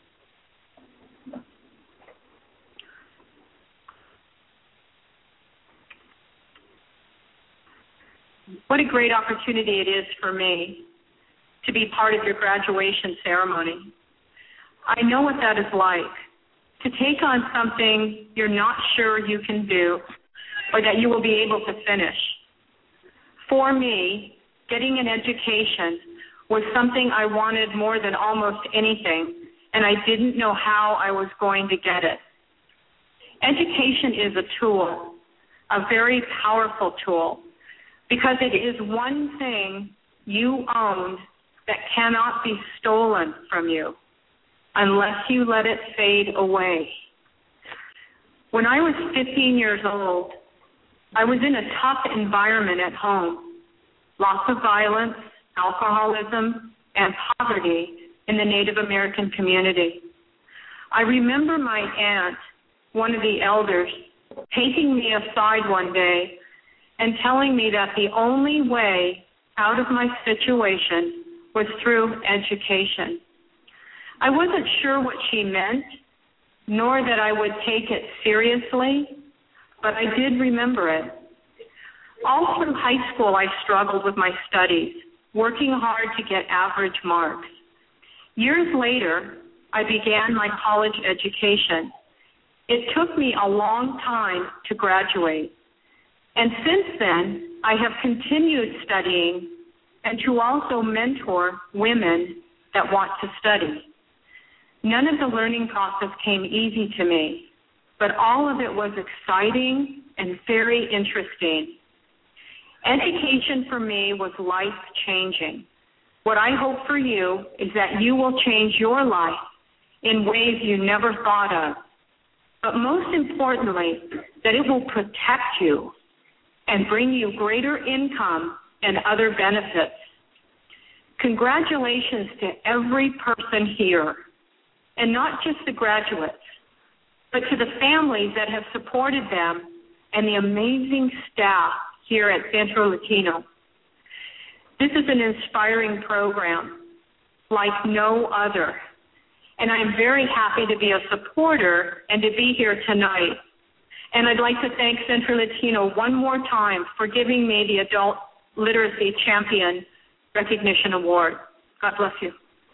What a great opportunity it is for me to be part of your graduation ceremony. I know what that is like, to take on something you're not sure you can do or that you will be able to finish. For me, getting an education was something I wanted more than almost anything, and I didn't know how I was going to get it. Education is a tool, a very powerful tool, because it is one thing you own that cannot be stolen from you unless you let it fade away. When I was 15 years old, I was in a tough environment at home, lots of violence, alcoholism, and poverty in the Native American community. I remember my aunt, one of the elders, taking me aside one day and telling me that the only way out of my situation was through education. I wasn't sure what she meant, nor that I would take it seriously, but I did remember it. All through high school, I struggled with my studies, working hard to get average marks. Years later, I began my college education. It took me a long time to graduate. And since then, I have continued studying and to also mentor women that want to study. None of the learning process came easy to me, but all of it was exciting and very interesting. Education for me was life-changing. What I hope for you is that you will change your life in ways you never thought of, but most importantly, that it will protect you and bring you greater income and other benefits. Congratulations to every person here, and not just the graduates, but to the families that have supported them and the amazing staff here at Centro Latino. This is an inspiring program like no other, and I'm very happy to be a supporter and to be here tonight. And I'd like to thank Centro Latino one more time for giving me the Adult Literacy Champion Recognition Award. God bless you.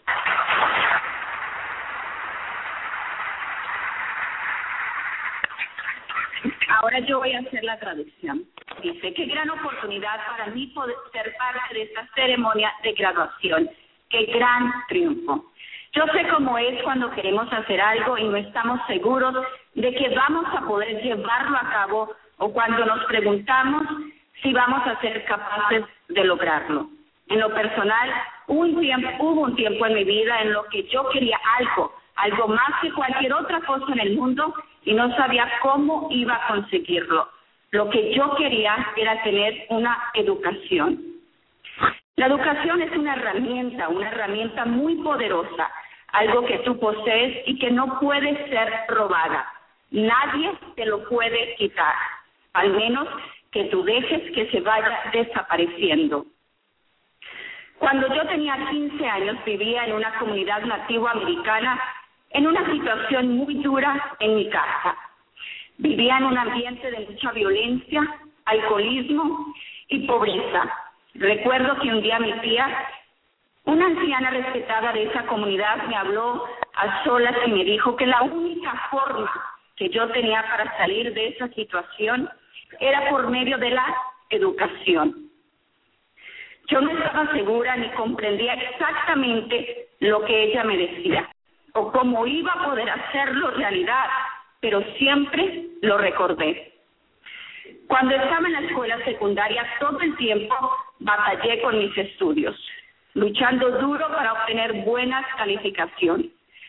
Ahora yo voy a hacer la traducción. Dice, qué gran oportunidad para mí poder ser parte de esta ceremonia de graduación. Qué gran triunfo. Yo sé cómo es cuando queremos hacer algo y no estamos seguros de que vamos a poder llevarlo a cabo o cuando nos preguntamos si vamos a ser capaces de lograrlo. En lo personal, hubo un tiempo en mi vida en lo que yo quería algo más que cualquier otra cosa en el mundo y no sabía cómo iba a conseguirlo. Lo que yo quería era tener una educación. La educación es una herramienta muy poderosa, algo que tú posees y que no puede ser robada. Nadie te lo puede quitar, al menos que tú dejes que se vaya desapareciendo. Cuando yo tenía 15 años vivía en una comunidad nativa americana en una situación muy dura en mi casa. Vivía en un ambiente de mucha violencia, alcoholismo y pobreza. Recuerdo que un día mi tía, una anciana respetada de esa comunidad, me habló a solas y me dijo que la única forma que yo tenía para salir de esa situación era por medio de la educación. Yo no estaba segura ni comprendía exactamente lo que ella me decía o cómo iba a poder hacerlo realidad, pero siempre lo recordé. Cuando estaba en la escuela secundaria, todo el tiempo batallé con mis estudios, luchando duro para obtener buenas calificaciones.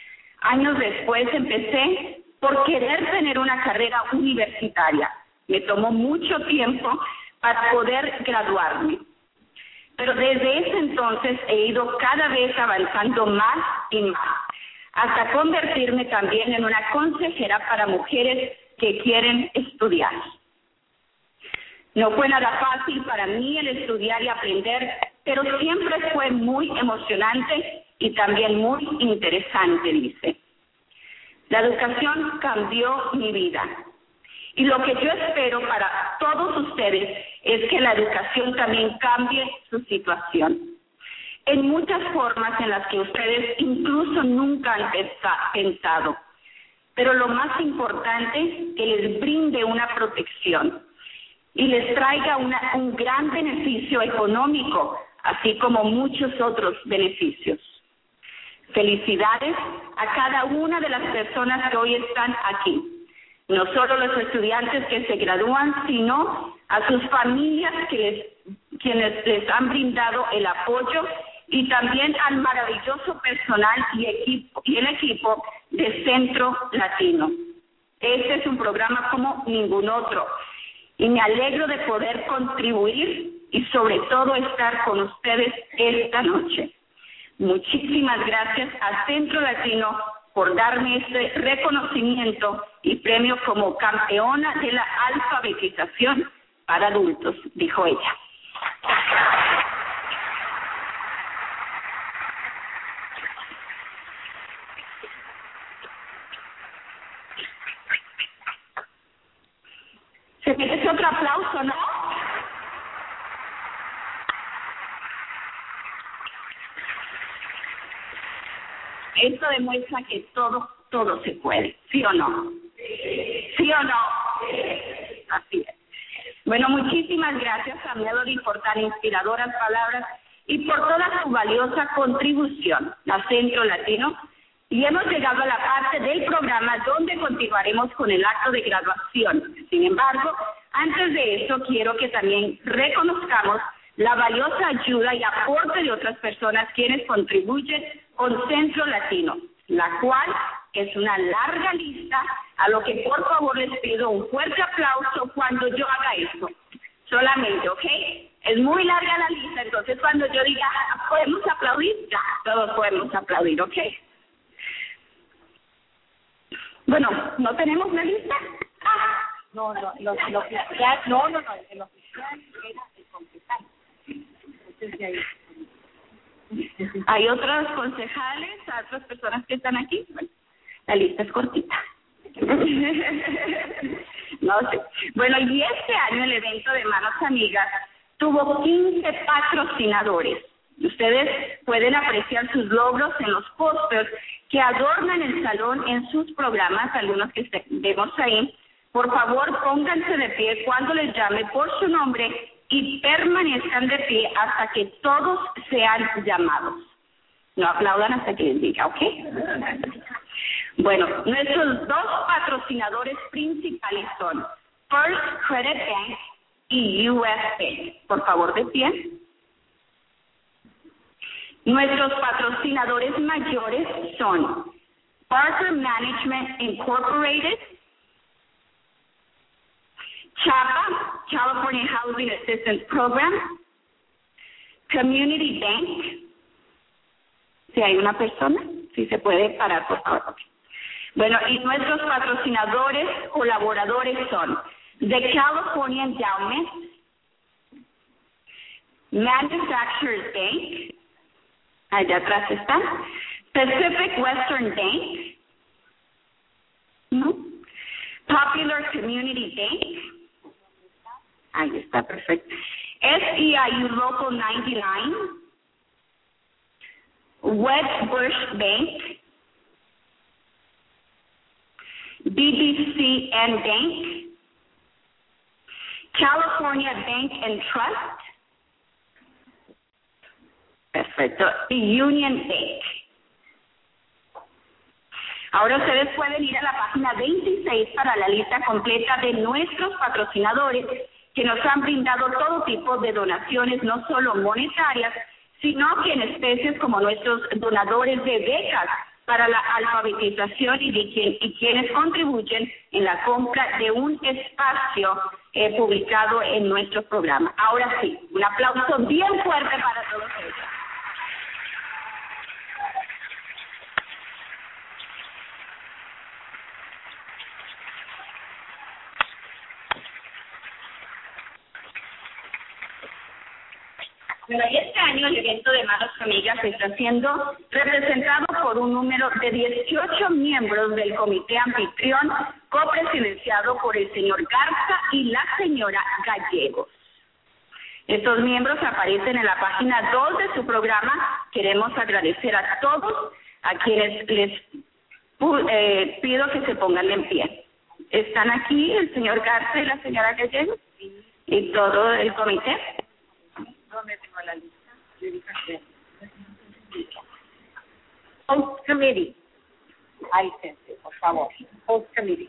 Años después empecé por querer tener una carrera universitaria. Me tomó mucho tiempo para poder graduarme. Pero desde ese entonces he ido cada vez avanzando más y más, hasta convertirme también en una consejera para mujeres que quieren estudiar. No fue nada fácil para mí el estudiar y aprender, pero siempre fue muy emocionante y también muy interesante, dice. La educación cambió mi vida. Y lo que yo espero para todos ustedes es que la educación también cambie su situación. En muchas formas en las que ustedes incluso nunca han pensado. Pero lo más importante, que les brinde una protección y les traiga un gran beneficio económico, así como muchos otros beneficios. Felicidades a cada una de las personas que hoy están aquí. No solo los estudiantes que se gradúan, sino a sus familias quienes les han brindado el apoyo, y también al maravilloso personal y el equipo de Centro Latino. Este es un programa como ningún otro, y me alegro de poder contribuir y sobre todo estar con ustedes esta noche. Muchísimas gracias a Centro Latino por darme este reconocimiento y premio como campeona de la alfabetización para adultos, dijo ella. ¿Se merece otro aplauso, no? Esto demuestra que todo se puede, ¿sí o no? ¿Sí o no? Así es. Bueno, muchísimas gracias a Melody por tan inspiradoras palabras y por toda su valiosa contribución a Centro Latino. Y hemos llegado a la parte del programa donde continuaremos con el acto de graduación. Sin embargo, antes de eso, quiero que también reconozcamos la valiosa ayuda y aporte de otras personas quienes contribuyen con Centro Latino, la cual es una larga lista, a lo que por favor les pido un fuerte aplauso cuando yo haga esto. Solamente, ¿ok? Es muy larga la lista, entonces cuando yo diga, ¿podemos aplaudir? Ya, todos podemos aplaudir, ¿ok? Bueno, ¿no tenemos la lista? No, el oficial, el oficial era el concejal. Entonces, de ahí. ¿Hay otros concejales, otras personas que están aquí? Bueno, la lista es cortita. No sé. Bueno, y este año el evento de Manos Amigas tuvo 15 patrocinadores. Ustedes pueden apreciar sus logros en los pósters que adornan el salón en sus programas, algunos que vemos ahí. Por favor, pónganse de pie cuando les llame por su nombre y permanezcan de pie hasta que todos sean llamados. No aplaudan hasta que les diga, ¿ok? Bueno, nuestros dos patrocinadores principales son First Credit Bank y US Bank. Por favor, de pie. Nuestros patrocinadores mayores son Parker Management Incorporated, CHAPA, California Housing Assistance Program, Community Bank. Si hay una persona, si se puede parar, por favor. Okay. Bueno, y nuestros patrocinadores colaboradores son The California Endowment, Manufacturers Bank, allá atrás está, Pacific Western Bank, ¿no? Popular Community Bank, ahí está, perfecto, SEIU Local 99, Wedbush Bank, BBCN Bank, California Bank and Trust, perfecto, y Union Bank. Ahora ustedes pueden ir a la página 26 para la lista completa de nuestros patrocinadores que nos han brindado todo tipo de donaciones, no solo monetarias, sino que en especies, como nuestros donadores de becas para la alfabetización y quienes contribuyen en la compra de un espacio publicado en nuestro programa. Ahora sí, un aplauso bien fuerte para todos ellos. Bueno, y este año el evento de Manos Amigas está siendo representado por un número de 18 miembros del comité anfitrión, copresidenciado por el señor Garza y la señora Gallegos. Estos miembros aparecen en la página 2 de su programa. Queremos agradecer a todos a quienes les pido que se pongan en pie. Están aquí el señor Garza y la señora Gallegos y todo el comité. ¿Dónde tengo la lista? Host Committee. Ahí, por favor. Host Committee.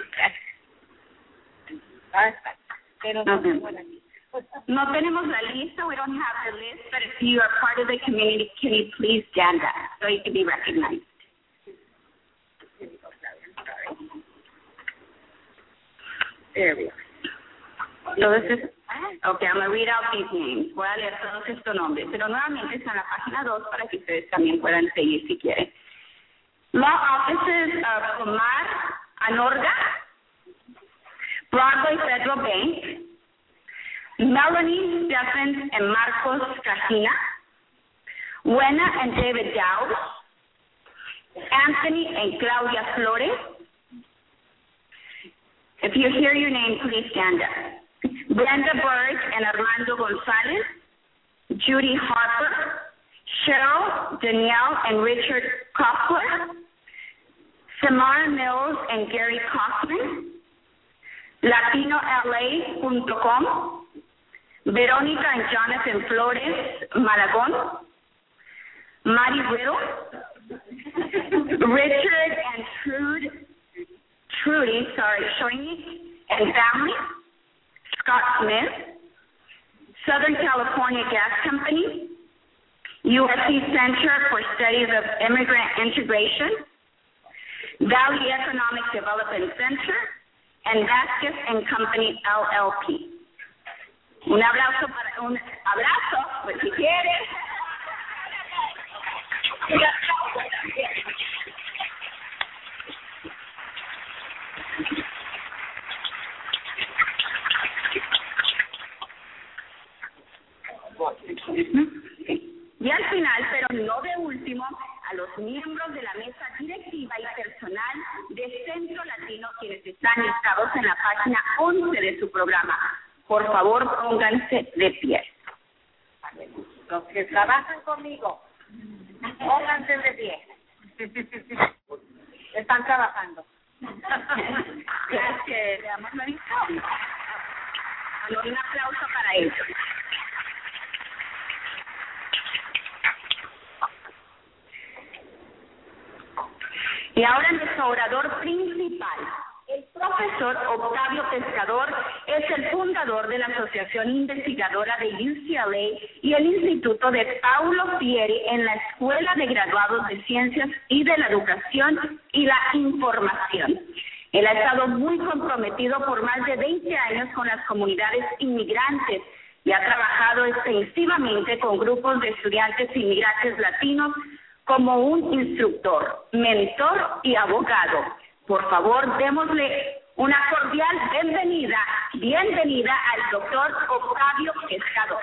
Pero no tengo la lista. No tenemos la lista. We don't have the list. But if you are part of the community, can you please stand up so you can be recognized? There we are. Entonces, ok, I'm going to read out these names. Voy a leer todos estos nombres, pero nuevamente está en la página 2 para que ustedes también puedan seguir si quieren. Law Offices of Omar Anorga, Broadway Federal Bank, Melanie Stephens and Marcos Cajina, Wena and David Dowd, Anthony and Claudia Flores. If you hear your name, please stand up. Brenda Berg and Armando Gonzalez, Judy Harper, Cheryl, Danielle, and Richard Koffler, Samara Mills and Gary Kaufman, LatinoLA.com, Verónica and Jonathan Flores Malagón, Mari Riddle, Richard and Trudy Shoini and family, Scott Smith, Southern California Gas Company, USC Center for Studies of Immigrant Integration, Valley Economic Development Center, and Vasquez and Company, LLP. Un abrazo, pues si quieres. Y al final, pero no de último, a los miembros de la mesa directiva y personal de Centro Latino, quienes están listados en la página 11 de su programa. Por favor, pónganse de pie. Los que trabajan conmigo, pónganse de pie. Están trabajando. Que le damos la victoria. Un aplauso para ellos. Y ahora nuestro orador principal, el profesor Octavio Pescador, es el fundador de la Asociación Investigadora de UCLA y el Instituto de Paulo Freire en la Escuela de Graduados de Ciencias y de la Educación y la Información. Él ha estado muy comprometido por más de 20 años con las comunidades inmigrantes y ha trabajado extensivamente con grupos de estudiantes inmigrantes latinos como un instructor, mentor y abogado. Por favor, démosle una cordial bienvenida al doctor Octavio Pescador.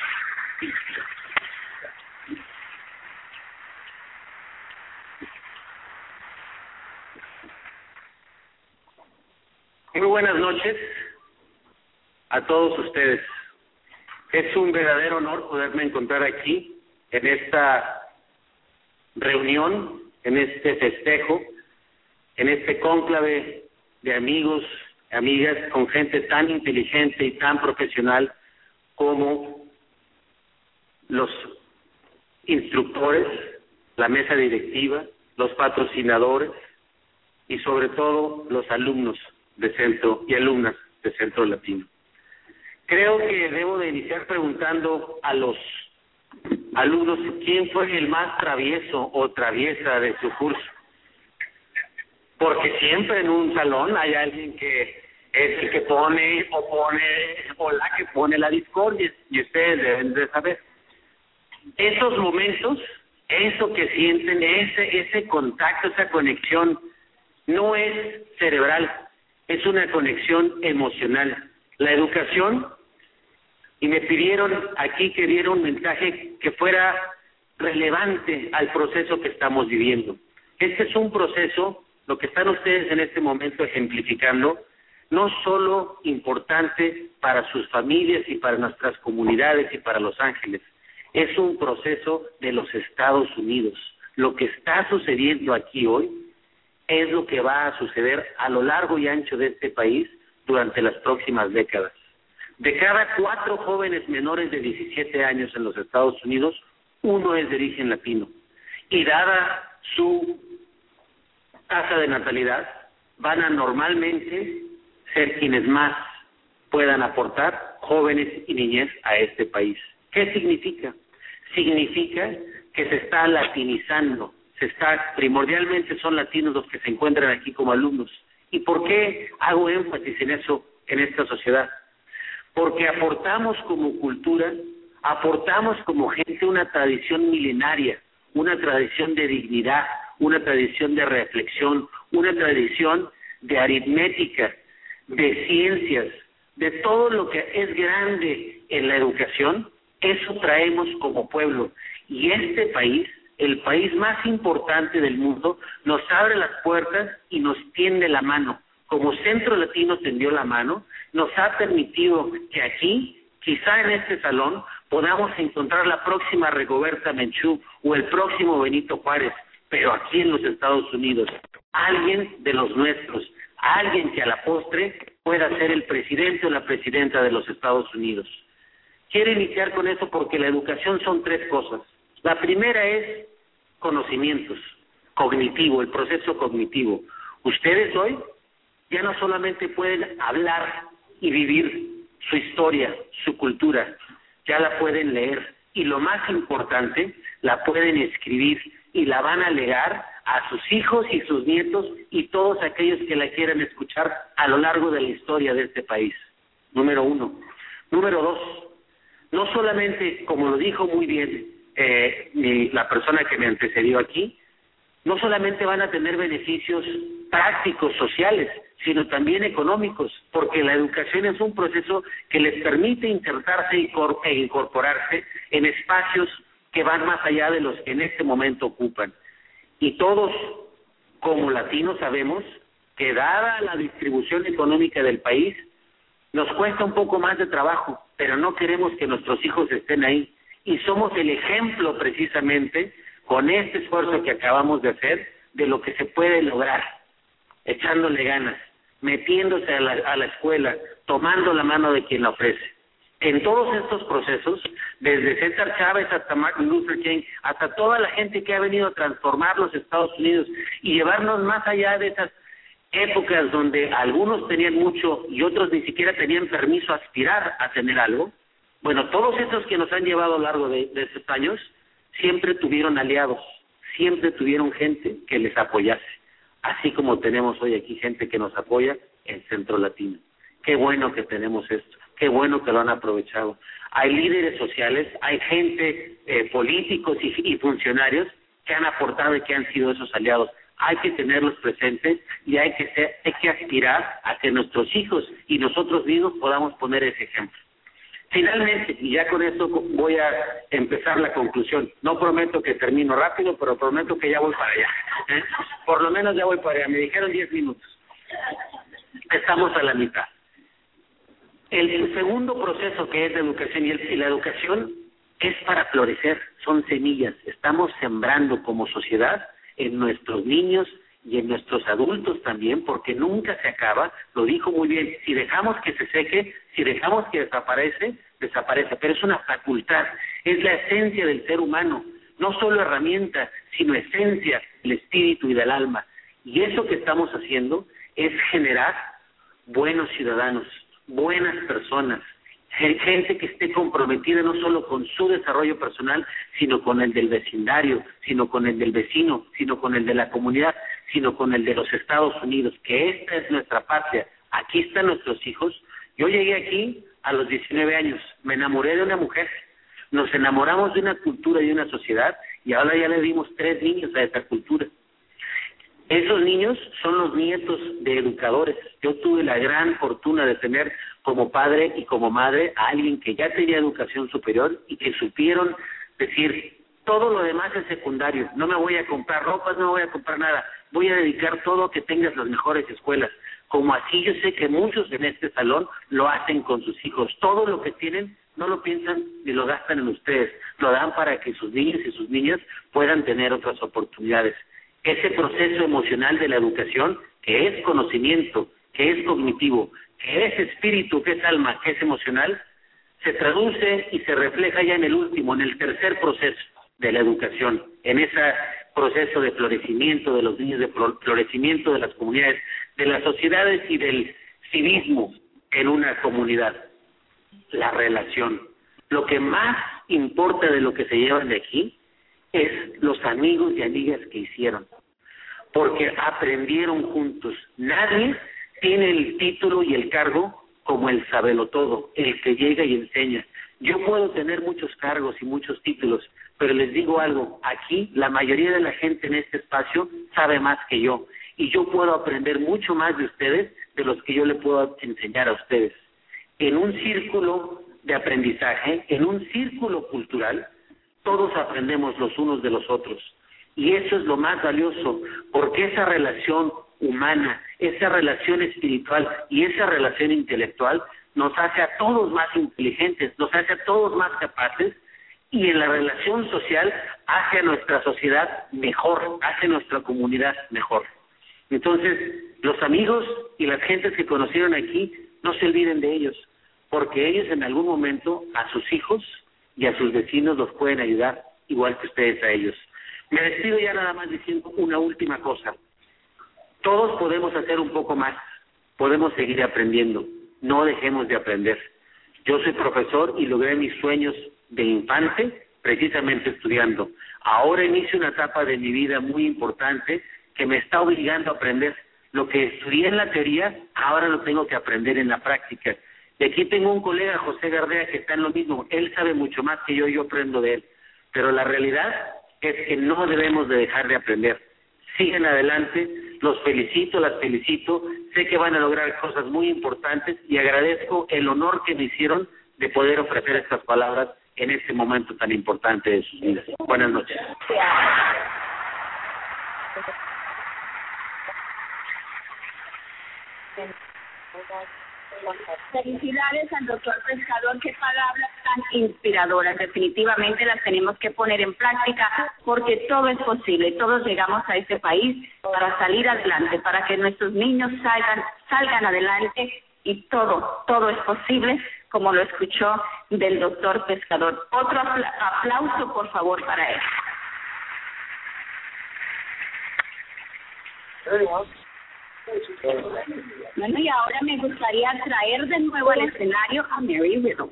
Muy buenas noches a todos ustedes. Es un verdadero honor poderme encontrar aquí en esta reunión, en este festejo, en este cónclave de amigos, amigas, con gente tan inteligente y tan profesional como los instructores, la mesa directiva, los patrocinadores y sobre todo los alumnos de Centro y alumnas de Centro Latino. Creo que debo de iniciar preguntando a los alumnos, ¿quién fue el más travieso o traviesa de su curso? Porque siempre en un salón hay alguien que es el que pone o la que pone la discordia, y ustedes deben de saber. Esos momentos, eso que sienten, ese contacto, esa conexión, no es cerebral, es una conexión emocional. La educación, y me pidieron aquí que diera un mensaje que fuera relevante al proceso que estamos viviendo. Este es un proceso, lo que están ustedes en este momento ejemplificando, no solo importante para sus familias y para nuestras comunidades y para Los Ángeles, es un proceso de los Estados Unidos. Lo que está sucediendo aquí hoy es lo que va a suceder a lo largo y ancho de este país durante las próximas décadas. De cada 4 jóvenes menores de 17 años en los Estados Unidos, 1 es de origen latino. Y dada su tasa de natalidad, van a normalmente ser quienes más puedan aportar jóvenes y niñez a este país. ¿Qué significa? Significa que se está latinizando, primordialmente son latinos los que se encuentran aquí como alumnos. ¿Y por qué hago énfasis en eso en esta sociedad? Porque aportamos como cultura, aportamos como gente una tradición milenaria, una tradición de dignidad, una tradición de reflexión, una tradición de aritmética, de ciencias, de todo lo que es grande en la educación. Eso traemos como pueblo. Y este país, el país más importante del mundo, nos abre las puertas y nos tiende la mano. Como Centro Latino tendió la mano, nos ha permitido que aquí, quizá en este salón, podamos encontrar la próxima Rigoberta Menchú o el próximo Benito Juárez, pero aquí en los Estados Unidos, alguien de los nuestros, alguien que a la postre pueda ser el presidente o la presidenta de los Estados Unidos. Quiero iniciar con eso porque la educación son 3 cosas. La primera es conocimientos, cognitivo, el proceso cognitivo. Ustedes hoy ya no solamente pueden hablar y vivir su historia, su cultura, ya la pueden leer y lo más importante, la pueden escribir y la van a legar a sus hijos y sus nietos y todos aquellos que la quieran escuchar a lo largo de la historia de este país. Número 1. Número 2, no solamente, como lo dijo muy bien la persona que me antecedió aquí, no solamente van a tener beneficios prácticos, sociales, sino también económicos, porque la educación es un proceso que les permite insertarse e incorporarse en espacios que van más allá de los que en este momento ocupan. Y todos, como latinos, sabemos que dada la distribución económica del país, nos cuesta un poco más de trabajo, pero no queremos que nuestros hijos estén ahí. Y somos el ejemplo precisamente, con este esfuerzo que acabamos de hacer, de lo que se puede lograr, echándole ganas, metiéndose a la escuela, tomando la mano de quien la ofrece. En todos estos procesos, desde César Chávez hasta Martin Luther King, hasta toda la gente que ha venido a transformar los Estados Unidos y llevarnos más allá de esas épocas donde algunos tenían mucho y otros ni siquiera tenían permiso a aspirar a tener algo, bueno, todos esos que nos han llevado a lo largo de estos años, siempre tuvieron aliados, siempre tuvieron gente que les apoyase, así como tenemos hoy aquí gente que nos apoya en Centro Latino. Qué bueno que tenemos esto, qué bueno que lo han aprovechado. Hay líderes sociales, hay gente, políticos y funcionarios que han aportado y que han sido esos aliados. Hay que tenerlos presentes y hay que aspirar a que nuestros hijos y nosotros mismos podamos poner ese ejemplo. Finalmente, y ya con esto voy a empezar la conclusión. No prometo que termino rápido, pero prometo que ya voy para allá. Por lo menos ya voy para allá. Me dijeron 10 minutos. Estamos a la mitad. El segundo proceso que es de educación, y la educación es para florecer, son semillas. Estamos sembrando como sociedad en nuestros niños y en nuestros adultos también, porque nunca se acaba. Lo dijo muy bien, si dejamos que se seque, si dejamos que desaparece, pero es una facultad, es la esencia del ser humano, no solo herramienta, sino esencia del espíritu y del alma. Y eso que estamos haciendo es generar buenos ciudadanos, buenas personas, gente que esté comprometida no solo con su desarrollo personal, sino con el del vecindario, sino con el del vecino, sino con el de la comunidad, sino con el de los Estados Unidos, que esta es nuestra patria, aquí están nuestros hijos. Yo llegué aquí a los 19 años, me enamoré de una mujer, nos enamoramos de una cultura y de una sociedad, y ahora ya le dimos 3 niños a esa cultura. Esos niños son los nietos de educadores. Yo tuve la gran fortuna de tener como padre y como madre a alguien que ya tenía educación superior y que supieron decir, todo lo demás es secundario, no me voy a comprar ropas, no me voy a comprar nada, voy a dedicar todo a que tengas las mejores escuelas. Como así yo sé que muchos en este salón lo hacen con sus hijos. Todo lo que tienen no lo piensan ni lo gastan en ustedes, lo dan para que sus niños y sus niñas puedan tener otras oportunidades. Ese proceso emocional de la educación, que es conocimiento, que es cognitivo, que es espíritu, que es alma, que es emocional, se traduce y se refleja ya en el último, en el tercer proceso de la educación, en ese proceso de florecimiento de los niños, de florecimiento de las comunidades, de las sociedades y del civismo en una comunidad. La relación. Lo que más importa de lo que se llevan de aquí es los amigos y amigas que hicieron, porque aprendieron juntos. Nadie tiene el título y el cargo como el sabelotodo, el que llega y enseña. Yo puedo tener muchos cargos y muchos títulos, pero les digo algo, aquí la mayoría de la gente en este espacio sabe más que yo, y yo puedo aprender mucho más de ustedes de los que yo le puedo enseñar a ustedes. En un círculo de aprendizaje, en un círculo cultural, todos aprendemos los unos de los otros. Y eso es lo más valioso, porque esa relación humana, esa relación espiritual y esa relación intelectual nos hace a todos más inteligentes, nos hace a todos más capaces, y en la relación social hace a nuestra sociedad mejor, hace a nuestra comunidad mejor. Entonces, los amigos y las gentes que conocieron aquí, no se olviden de ellos, porque ellos en algún momento a sus hijos y a sus vecinos los pueden ayudar, igual que ustedes a ellos. Me despido ya nada más diciendo una última cosa. Todos podemos hacer un poco más, podemos seguir aprendiendo, no dejemos de aprender. Yo soy profesor y logré mis sueños de infante precisamente estudiando. Ahora inicio una etapa de mi vida muy importante que me está obligando a aprender. Lo que estudié en la teoría, ahora lo tengo que aprender en la práctica. Y aquí tengo un colega, José Gardea, que está en lo mismo. Él sabe mucho más que yo aprendo de él. Pero la realidad es que no debemos de dejar de aprender. Siguen adelante, los felicito, las felicito. Sé que van a lograr cosas muy importantes y agradezco el honor que me hicieron de poder ofrecer estas palabras en este momento tan importante de sus vidas. Buenas noches. Felicidades al doctor Pescador, qué palabras tan inspiradoras. Definitivamente las tenemos que poner en práctica porque todo es posible. Todos llegamos a este país para salir adelante, para que nuestros niños salgan adelante, y todo es posible, como lo escuchó del doctor Pescador. Otro aplauso, por favor, para él. Bueno, y ahora me gustaría traer de nuevo al escenario a Mary Riddle.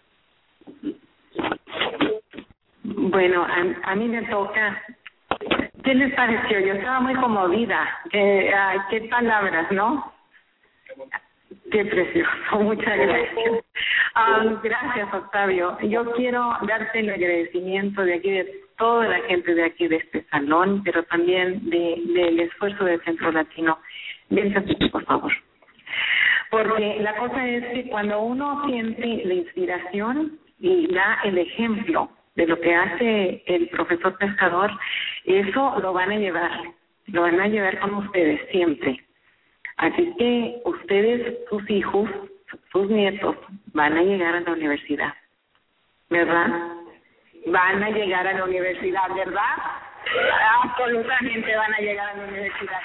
Bueno, a mí me toca. ¿Qué les pareció? Yo estaba muy conmovida. Qué palabras, ¿no? Qué precioso, muchas gracias. Gracias, Octavio. Yo quiero darte el agradecimiento de aquí, de toda la gente de aquí, de este salón, pero también del esfuerzo de Centro Latino. Vente aquí, por favor. Porque la cosa es que cuando uno siente la inspiración y da el ejemplo de lo que hace el profesor Pescador, eso lo van a llevar con ustedes siempre. Así que ustedes, sus hijos, sus nietos, van a llegar a la universidad, ¿verdad? Van a llegar a la universidad, ¿verdad? Absolutamente van a llegar a la universidad.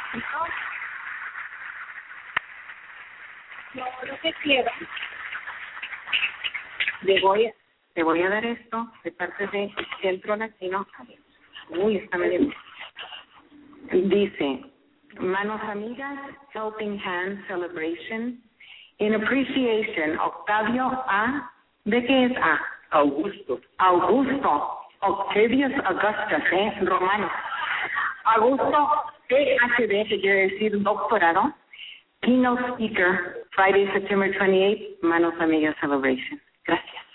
Yo creo que quiero. Te voy a dar esto de parte de Centro Latino. Uy, está medio. Dice: Manos Amigas, Helping Hands Celebration, In appreciation, Octavio A. ¿De qué es A? Augusto. Augusto. Octavius Augustus, romano. Augusto PhD, que quiere decir doctorado. Keynote speaker, Friday, September 28th, Manos Amigas Celebration. Gracias.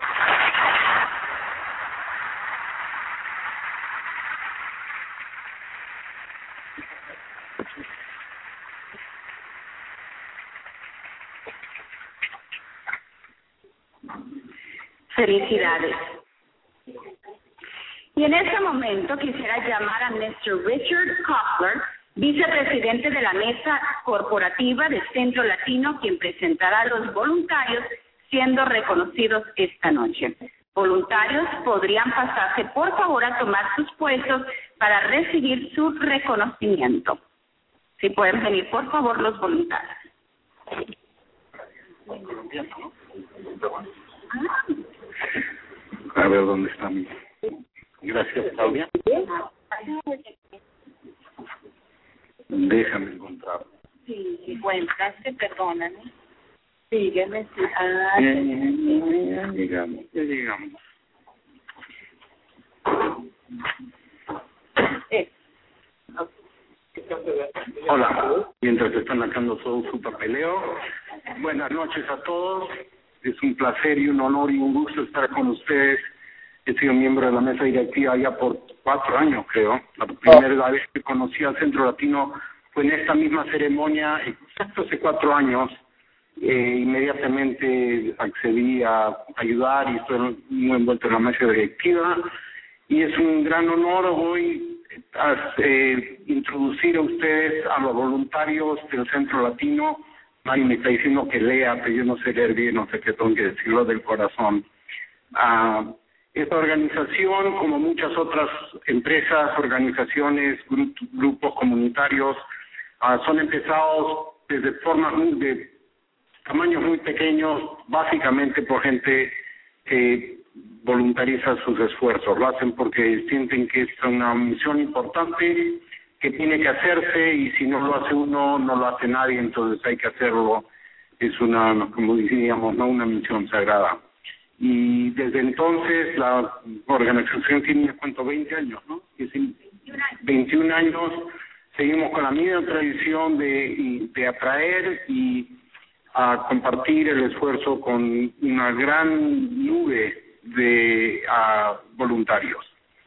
Felicidades. Y en este momento quisiera llamar a Mr. Richard Koffler, vicepresidente de la Mesa Corporativa del Centro Latino, quien presentará a los voluntarios siendo reconocidos esta noche. Voluntarios podrían pasarse por favor a tomar sus puestos para recibir su reconocimiento. Si pueden venir por favor los voluntarios. A ver dónde está mi... Gracias, Claudia. Déjame encontrar. Sí, encuentraste, perdóname. Sígueme. Ya llegamos. Hola, mientras están sacando todo su papeleo. Buenas noches a todos. Es un placer y un honor y un gusto estar con ustedes. He sido miembro de la mesa directiva ya por 4 años, creo. La primera vez que conocí al Centro Latino fue en esta misma ceremonia, exacto hace 4 años. Inmediatamente accedí a ayudar y estoy muy envuelto en la mesa directiva. Y es un gran honor hoy introducir a ustedes a los voluntarios del Centro Latino. Mari me está diciendo que lea, pero yo no sé leer bien, no sé qué tengo que decirlo del corazón. Esta organización, como muchas otras empresas, organizaciones, grupos comunitarios, son empezados desde formas de tamaños muy pequeños, básicamente por gente que voluntariza sus esfuerzos. Lo hacen porque sienten que es una misión importante que tiene que hacerse y si no lo hace uno, no lo hace nadie, entonces hay que hacerlo. Es una, como diríamos, no una misión sagrada. Y desde entonces la organización tiene, ¿cuánto? 20 años, ¿no? 21 años. Seguimos con la misma tradición de atraer y a compartir el esfuerzo con una gran nube de voluntarios.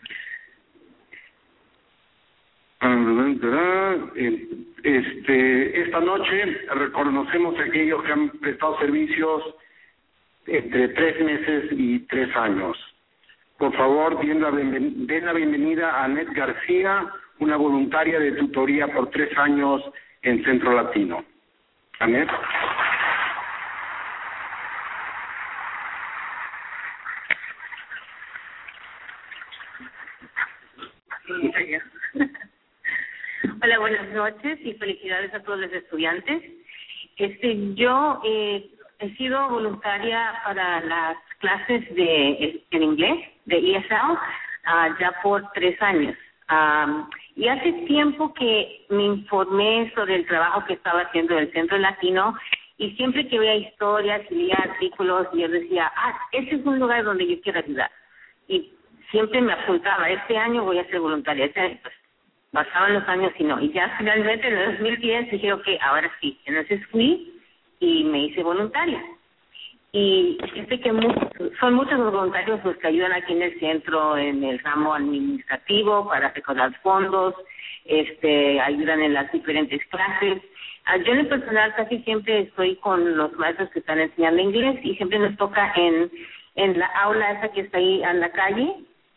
Esta noche reconocemos a aquellos que han prestado servicios entre 3 meses y 3 años. Por favor, den la bienvenida a Anet García, una voluntaria de tutoría por 3 años en Centro Latino. Anet. Hola, buenas noches y felicidades a todos los estudiantes. Yo he sido voluntaria para las clases en inglés de ESL ya por 3 años. Y hace tiempo que me informé sobre el trabajo que estaba haciendo el Centro Latino y siempre que veía historias y leía artículos, yo decía, ese es un lugar donde yo quiero ayudar. Y siempre me apuntaba, este año voy a ser voluntaria, este año, pues, pasaban los años y no. Y ya finalmente en el 2010 dije, ok, ahora sí. Entonces fui y me hice voluntaria. Y siempre que son muchos los voluntarios los que ayudan aquí en el centro, en el ramo administrativo, para recaudar fondos, ayudan en las diferentes clases. Yo en el personal casi siempre estoy con los maestros que están enseñando inglés y siempre nos toca en la aula esa que está ahí en la calle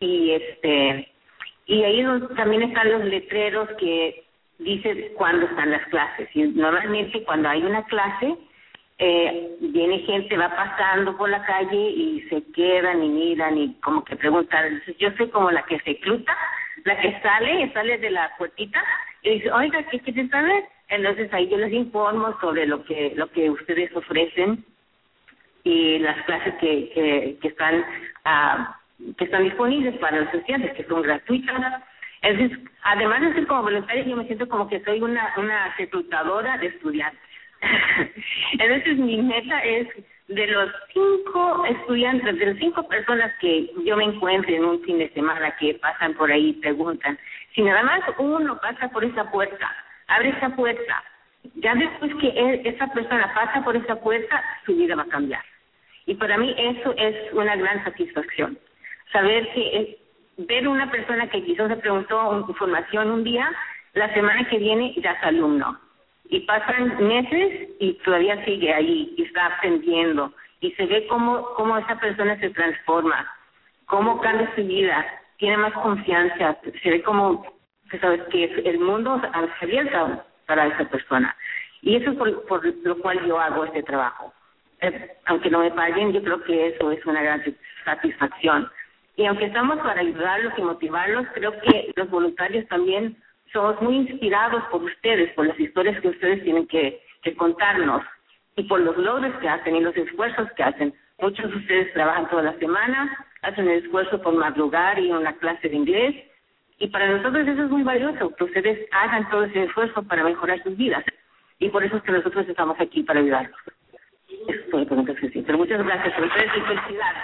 y ahí también están los letreros que dicen cuándo están las clases. Y normalmente cuando hay una clase, viene gente, va pasando por la calle y se quedan y miran y como que preguntan. Entonces yo soy como la que se recluta, la que sale de la puertita y dice, oiga, ¿qué quieren saber? Entonces ahí yo les informo sobre lo que ustedes ofrecen y las clases que están disponibles para los estudiantes, que son gratuitas. Entonces, además de ser como voluntaria, yo me siento como que soy una reclutadora de estudiantes. Entonces mi meta es de los 5 estudiantes, de las 5 personas que yo me encuentre en un fin de semana que pasan por ahí y preguntan, si nada más uno pasa por esa puerta, abre esa puerta, ya después que esa persona pasa por esa puerta, su vida va a cambiar. Y para mí eso es una gran satisfacción. Saber que ver una persona que quizás se preguntó información un día, la semana que viene ya es alumno. Y pasan meses y todavía sigue ahí y está aprendiendo. Y se ve cómo esa persona se transforma, cómo cambia su vida, tiene más confianza, se ve como que sabes que el mundo se abierta para esa persona. Y eso es por lo cual yo hago este trabajo. Aunque no me paguen, yo creo que eso es una gran satisfacción. Y aunque estamos para ayudarlos y motivarlos, creo que los voluntarios también somos muy inspirados por ustedes, por las historias que ustedes tienen que contarnos y por los logros que hacen y los esfuerzos que hacen. Muchos de ustedes trabajan toda la semana, hacen el esfuerzo por madrugar y una clase de inglés. Y para nosotros eso es muy valioso, que ustedes hagan todo ese esfuerzo para mejorar sus vidas. Y por eso es que nosotros estamos aquí para ayudarlos. Eso es todo lo que tengo que decir. Pero muchas gracias por ustedes y felicidades.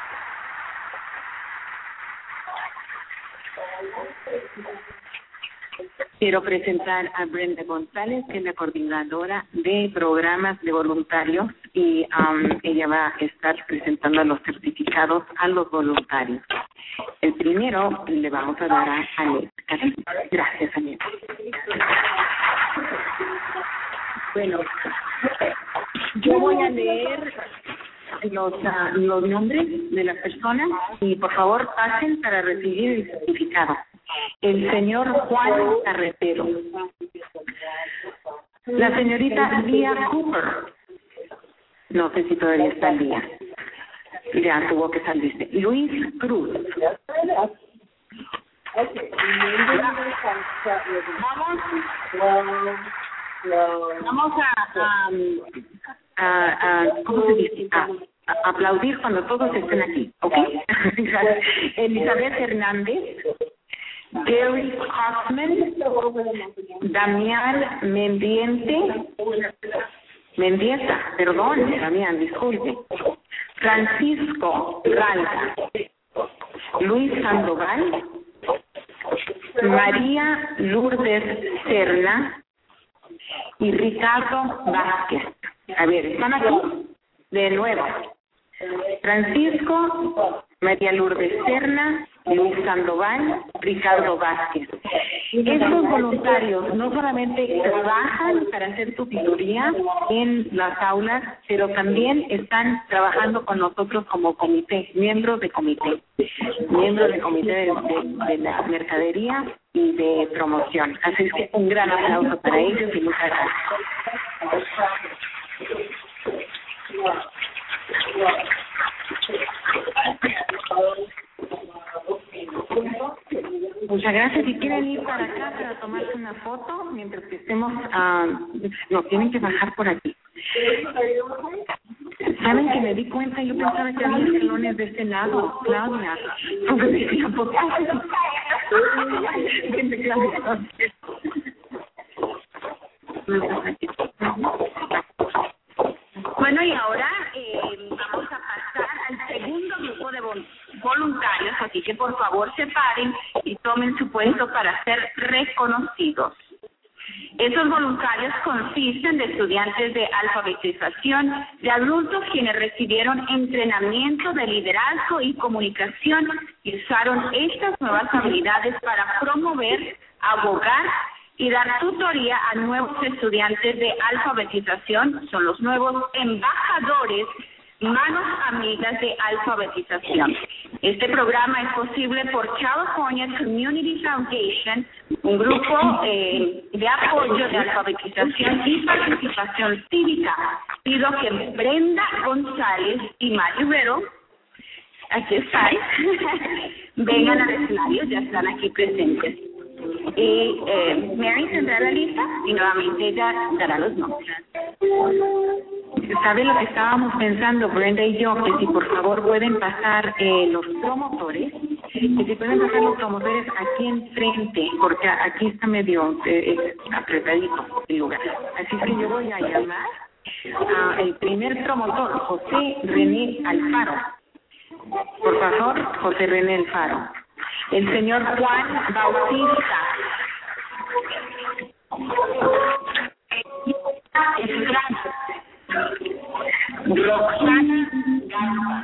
Quiero presentar a Brenda González, que es la coordinadora de programas de voluntarios, y ella va a estar presentando los certificados a los voluntarios. El primero le vamos a dar a Anet. Gracias, Anet. Bueno, yo voy a leer los nombres de las personas y por favor pasen para recibir el certificado. El señor Juan Carretero, la señorita Lía Cooper, no sé si todavía está Lía, ya tuvo que salirse. Luis Cruz. Vamos a ¿cómo se dice? A aplaudir cuando todos estén aquí, ¿ok? Elizabeth Hernández, Gary Kaufman, Damián Mendieta, perdón, Damián, disculpe, Francisco Galga, Luis Sandoval, María Lourdes Serna y Ricardo Vázquez. A ver, ¿están aquí? De nuevo. Francisco, María Lourdes Serna, Luis Sandoval, Ricardo Vázquez. Estos voluntarios no solamente trabajan para hacer tutoría en las aulas, pero también están trabajando con nosotros como comité, miembros de comité de la mercadería y de promoción. Así es que un gran aplauso para ellos y muchas gracias. Muchas gracias. Si quieren ir para acá para tomarse una foto mientras que estemos, no, tienen que bajar por aquí. Saben que me di cuenta, yo pensaba que había escalones de este lado, Claudia. Bueno, y ahora vamos a pasar al segundo grupo de voluntarios, así que por favor se paren y tomen su puesto para ser reconocidos. Estos voluntarios consisten de estudiantes de alfabetización, de adultos quienes recibieron entrenamiento de liderazgo y comunicación y usaron estas nuevas habilidades para promover, abogar y dar tutoría a nuevos estudiantes de alfabetización. Son los nuevos embajadores, manos amigas de alfabetización. Este programa es posible por California Community Foundation, un grupo de apoyo de alfabetización y participación cívica. Pido que Brenda González y Mari Riddle, aquí están, vengan al escenario, ya están aquí presentes. Y Mary tendrá la lista y nuevamente ella dará los nombres. ¿Sabe lo que estábamos pensando, Brenda y yo? Que si por favor pueden pasar los promotores que si pueden pasar los promotores aquí enfrente, porque aquí está medio apretadito el lugar. Así que yo voy a llamar al primer promotor, José René Alfaro. Por favor, José René Alfaro. El señor Juan Bautista. Roxana Gamba.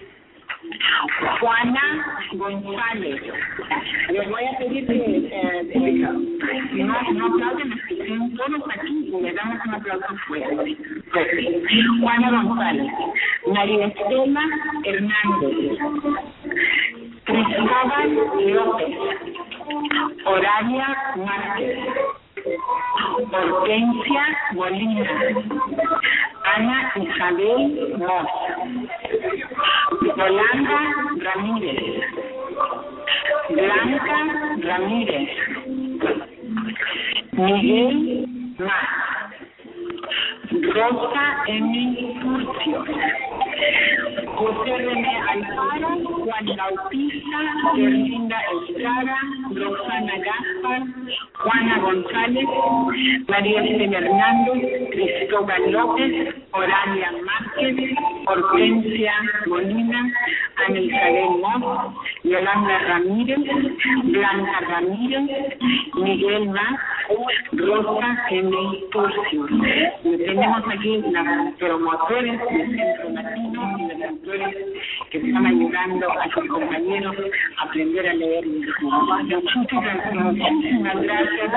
Juana González. Les voy a pedir que no aplauden, estén todos aquí y le damos un aplauso fuerte. Juana González, María Estela Hernández, Cristóbal López, Horaria Márquez, Hortensia Molina, Ana Isabel Moss, Yolanda Ramírez, Blanca Ramírez, Miguel Más, Rosa M. Furcio, José René Alfaro, Juan Bautista, Erlinda Estrada, Roxana Gaspar, Juana González, María Estela Hernández, Cristóbal López, Horaria Márquez, Hortensia Molina, Ana Isabel Moss, Yolanda Ramírez, Blanca Ramírez, Miguel Más, Rosa M. Turcio. Tenemos aquí las promotoras del Centro Latino y los autores que están ayudando a sus compañeros a aprender a leer. Muchísimas gracias.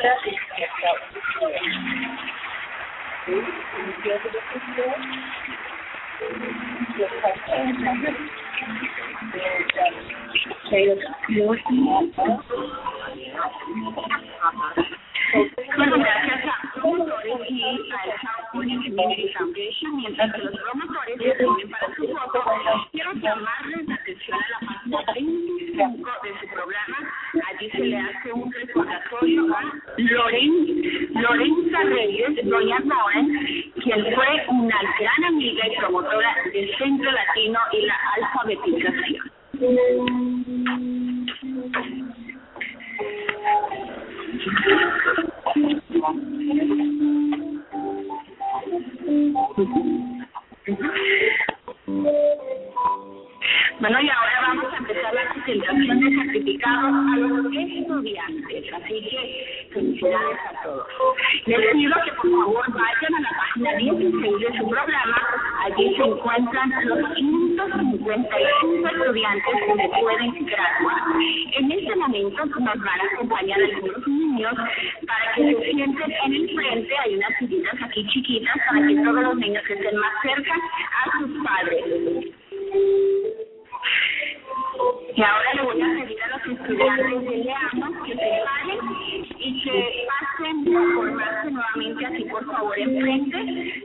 Bueno, gracias a promotores y al California Community Foundation, mientras que los promotores tienen para su voto, quiero llamarles la atención a la página 25 de su programa. Allí se le hace un recordatorio a Lorenza Reyes, doña Noen, quien fue una gran amiga y promotora del Centro Latino y la alfabetización. Bueno, y ahora vamos a empezar la presentación de certificados a los estudiantes, así que felicidades a todos. Les pido que por favor vayan a la página 16 de su programa. Allí se encuentran los 555 estudiantes que se pueden graduar. En este momento nos van a acompañar algunos niños para que se sienten en el frente. Hay unas sillitas aquí chiquitas para que todos los niños estén más cerca a sus padres. Y ahora le voy a pedir a los estudiantes de Leamos que se paren y que pasen a formarse nuevamente así, por favor, enfrente.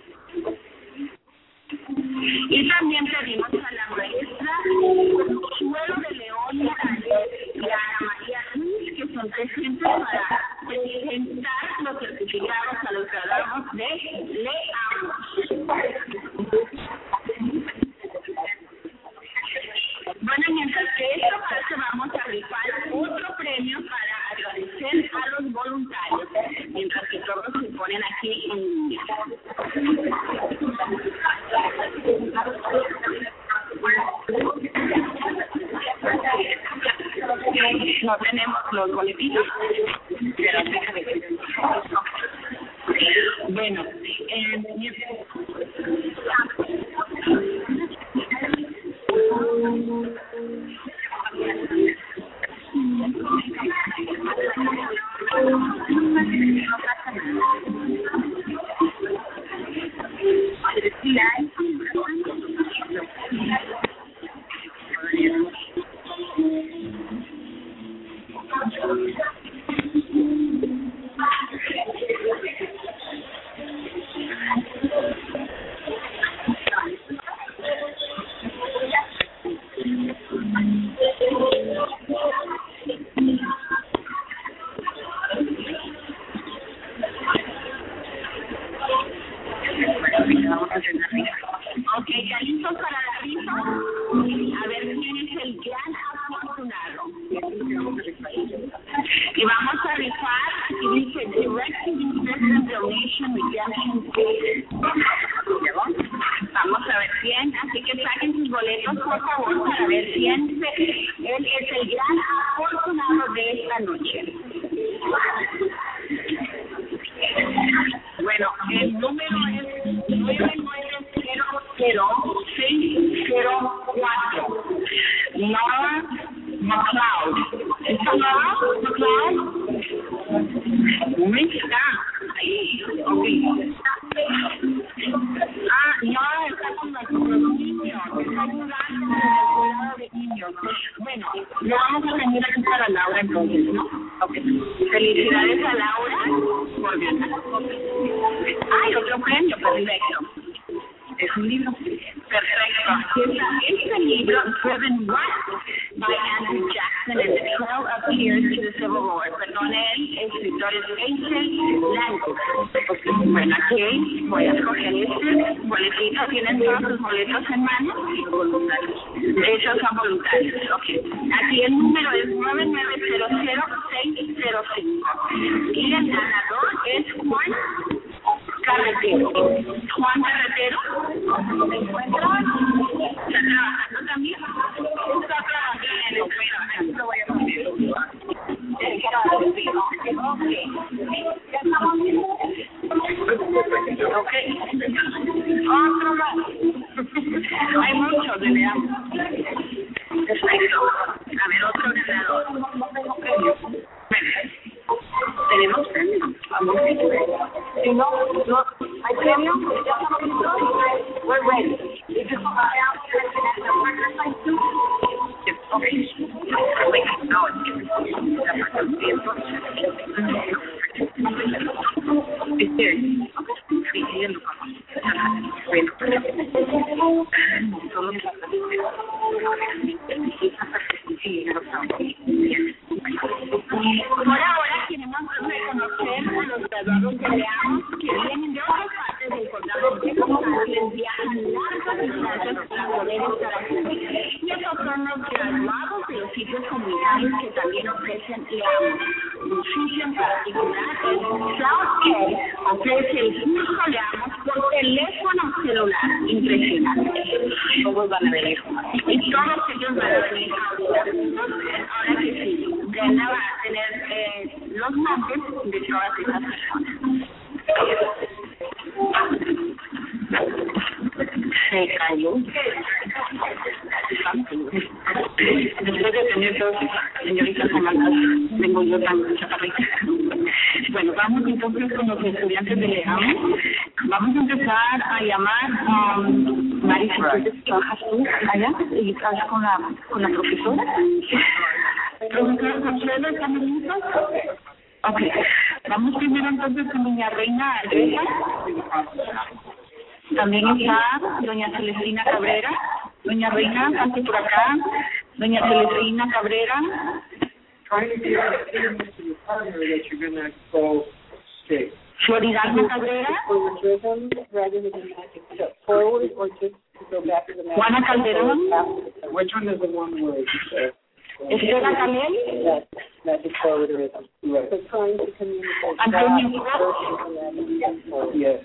Y también pedimos a la maestra Consuelo de León Morales y a Ana María Ruiz que son presentes para presentar los certificados a los graduados de Leamos. Bueno, mientras que esto pasa, vamos a rifar otro premio para agradecer a los voluntarios, mientras que todos se ponen aquí en línea. No tenemos los boletitos, pero déjame ver. Bueno, Ok, ¿ya listos para la rifa? A ver quién es el gran afortunado. Y vamos a rifar, aquí dice Direct Investment Donation Redemption Case. Vamos a ver quién, así que saquen sus boletos por favor para ver quién él es el gran afortunado de esta noche. Bueno, el número es 9900604. Laura McLeod. ¿Está Laura McLeod? ¿Dónde está? Ahí, ok. Laura está con los niños, está ayudando con el cuidado de niños. Bueno, lo vamos a venir aquí para Laura entonces, ¿no? Ok. Felicidades a Laura por ganar. Hay otro premio, perfecto. Es un libro. Perfecto. Este libro, Driven West, by Andrew Jackson, and the Trail of Tears to the Civil War. Perdón, el escritor es A.J. Langus. Bueno, aquí voy a escoger este boletito. Tienen todos sus boletos en mano. Voluntarios. Esos son voluntarios. Ok. Aquí el número es 9900605. Y el ganador es Juan Carretero. Juan Carretero, ¿se encuentra? ¿Está trabajando también? Está trabajando, pero lo voy a poner. Ok. Otro más. Hay muchos, veamos. Perfecto. A ver, otro ganador. Tenemos premio. Vamos a ver. Si no, hay premio. Ya estamos listos. We're ready. If you come out, okay. No, por ahora queremos reconocer a los graduados de Leamos que vienen de otras partes del condado de Texas, les viajan largas distancias para poder estar aquí. Y estos son los graduados de los sitios comunitarios que también ofrecen Leamos. Un sitio en particular, el South Care, ofrece el curso Leamos por teléfono celular. Impresionante. Todos van a venir. Y todos ellos van a venir ahora que sí. Brenda va a tener los nombres de todas esas personas. Se cayó. Después de tener dos señoritas semanas, vengo yo tan chaparrita. Bueno, vamos entonces con los estudiantes de Leamos. Vamos a empezar a llamar a Marisa. ¿Trabajas tú allá? ¿Y trabajas con la profesora? Profesora Consuelo, ¿estamos listos? Ok. Vamos primero entonces con doña Reina Aldreza. También está doña Celestina Cabrera. Doña Reina, pase por acá. Doña Celestina Cabrera. Floridalma Cabrera. Juana Calderón. Which one is the one word? Estela Canel. That's forwardism. Right. So trying to communicate. Antonio Cruz. Yes.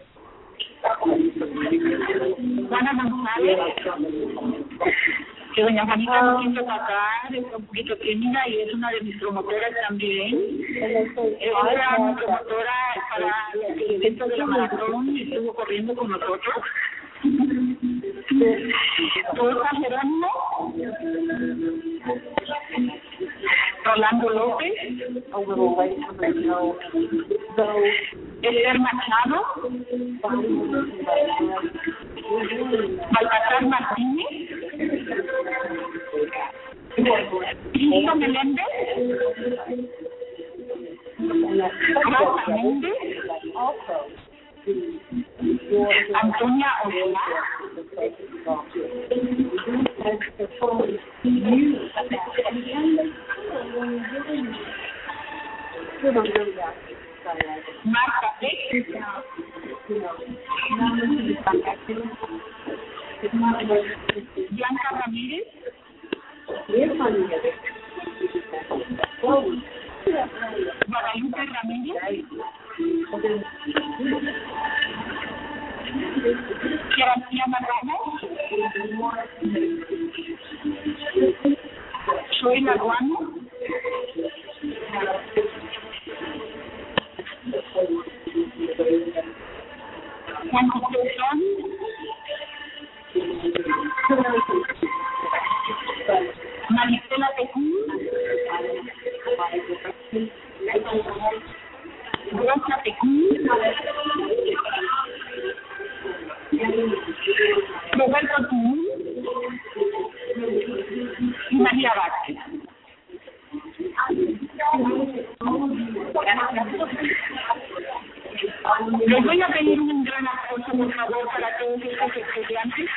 Juana González. Que doña Juanita no quiso sacar, es un poquito tímida y es una de mis promotoras también. Es una promotora para el evento de la maratón y estuvo corriendo con nosotros. Rosa Jerónimo. Rolando López. Esther Machado. Baltasar Martínez. Cristo Meléndez. Rosa Méndez. Antonia Ochoa. Marta Beck. Blanca Ramírez. Guadalupe Ramírez. Graciela Ramos. Soy la Guano. Juan José Son. Maricela Tejún. Rosa Tejún. Roberto Tún y María Vázquez. Les voy a pedir un gran aplauso, por favor, para todos estos estudiantes.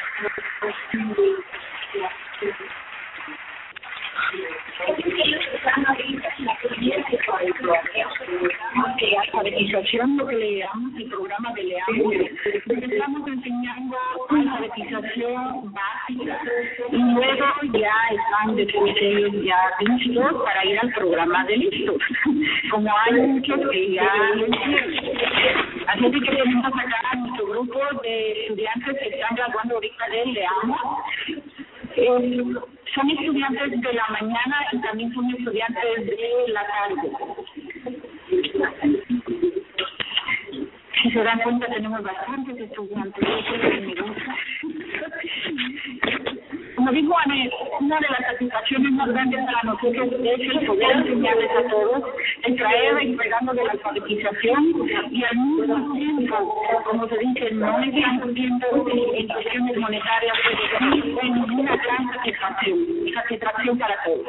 Alfabetización, lo que le llamamos el programa de Leamos, estamos enseñando alfabetización básica y luego ya están después ellos ya listos para ir al programa de listos, como hay muchos que ya lo entienden. Así que tenemos acá a nuestro grupo de estudiantes que están graduando ahorita de Leamos. Son estudiantes de la mañana y también son estudiantes de la tarde. Si se dan cuenta, tenemos bastantes estudiantes. Como dijo Anel, una de las satisfacciones más grandes para nosotros es el poder enseñarles a todos, el traer y pegando de la alfabetización y al mismo tiempo, como se dice, no están viendo en cuestiones monetarias, pero sí en una gran satisfacción para todos.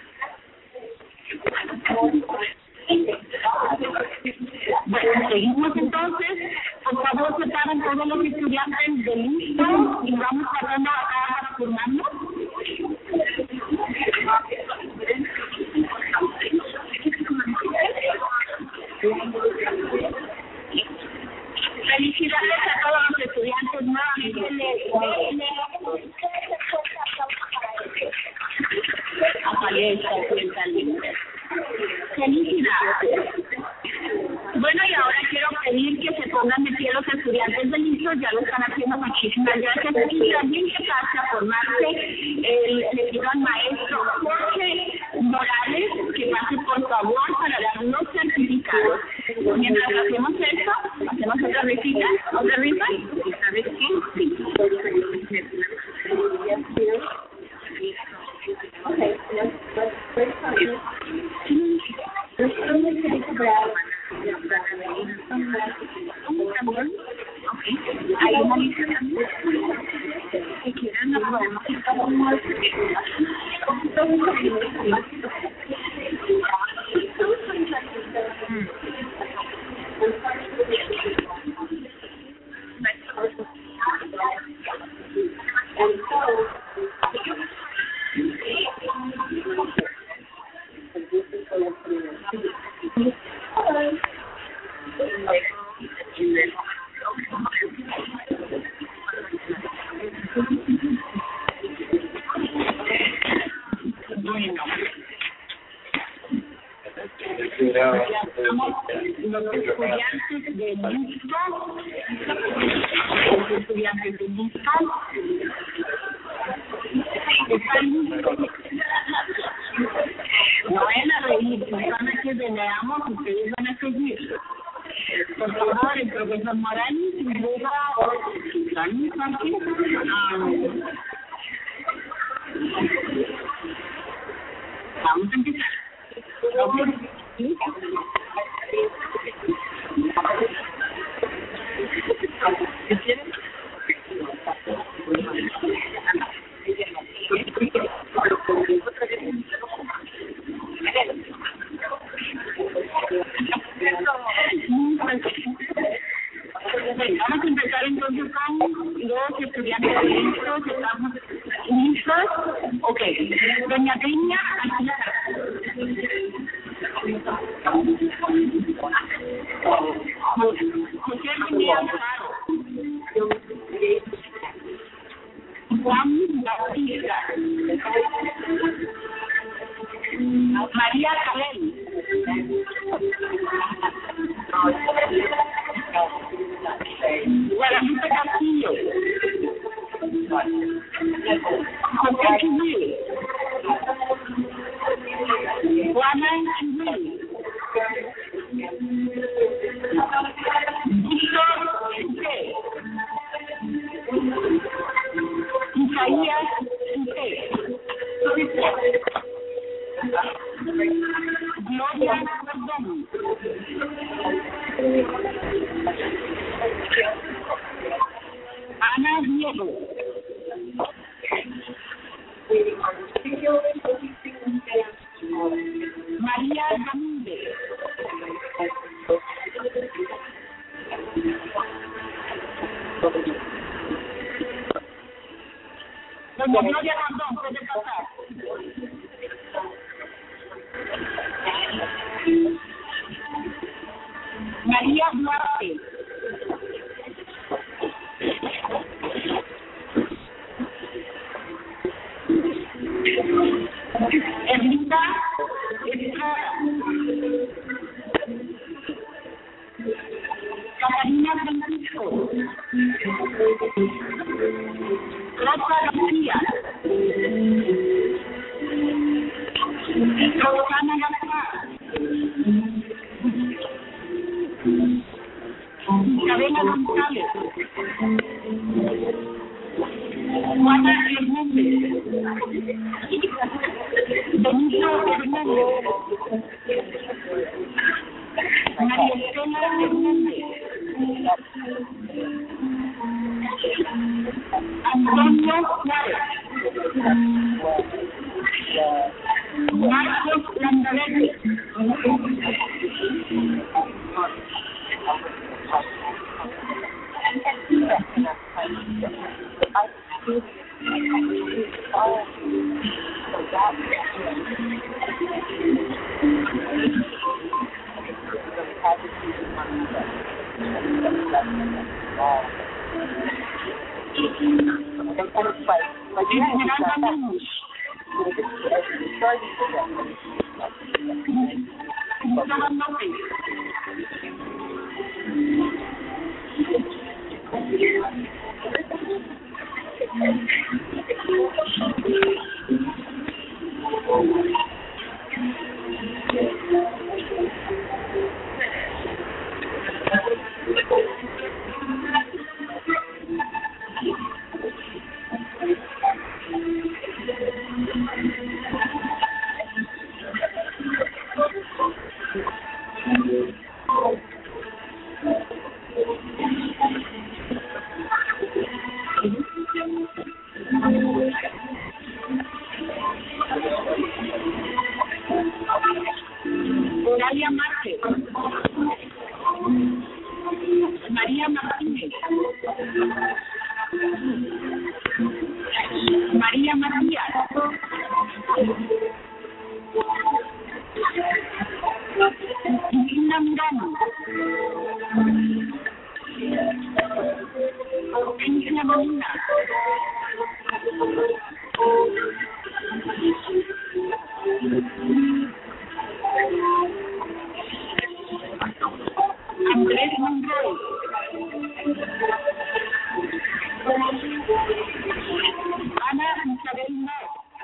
Bueno, seguimos entonces. Por favor, separen todos los estudiantes de listo y vamos pasando a formarnos. Felicidades a todos los estudiantes nuevamente. Felicidades. Bueno, y ahora quiero pedir que se pongan de pie los estudiantes de listos, ya lo están haciendo, muchísimas gracias. Y también que pase a formarse el gran maestro Jorge Morales, que pase por favor para dar los certificados. Mientras hacemos esto, hacemos otra risita, otra risa. ¿Sabes qué? Sí. Hay una lista también. Si quieren, nos podemos los estudiantes de listo, están listos. No van a reír, van a que veamos, ustedes van a seguir. Por favor, el profesor Morales, y luego, vamos a empezar. Vamos a empezar entonces con los estudiantes listos. ¿Estamos listos? Ok. Doña Peña, aquí. José María Alfaro. Juan Bautista. María Cabel. Guadalupe Castillo. José Chubí. Juana Chubí. Víctor Chubé. Isaías Chubé. Gloria Cordón. Ana Diego. María Ramírez. Doña Gloria Rondón, puede pasar. María Duarte. Erlinda Estrada. Catarina Francisco. Rosa García. Rosana Gaspar. Isabela González. Juana Hernández. Benito Hernández. María Estela Hernández. Antonio Juárez. Marcos Landaverde. Oralia Márquez. María Martínez. María Matías. Lina Murano. Cintia Molina. Andrés Monroy. Ana Isabel Mar.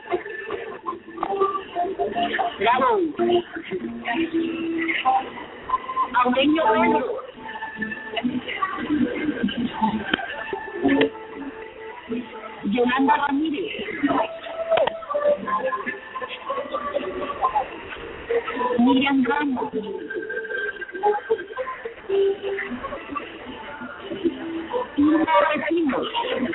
Bravo. Aurelio Pedro. Yolanda Ramírez. Miriam Ramos. Inma Vecinos.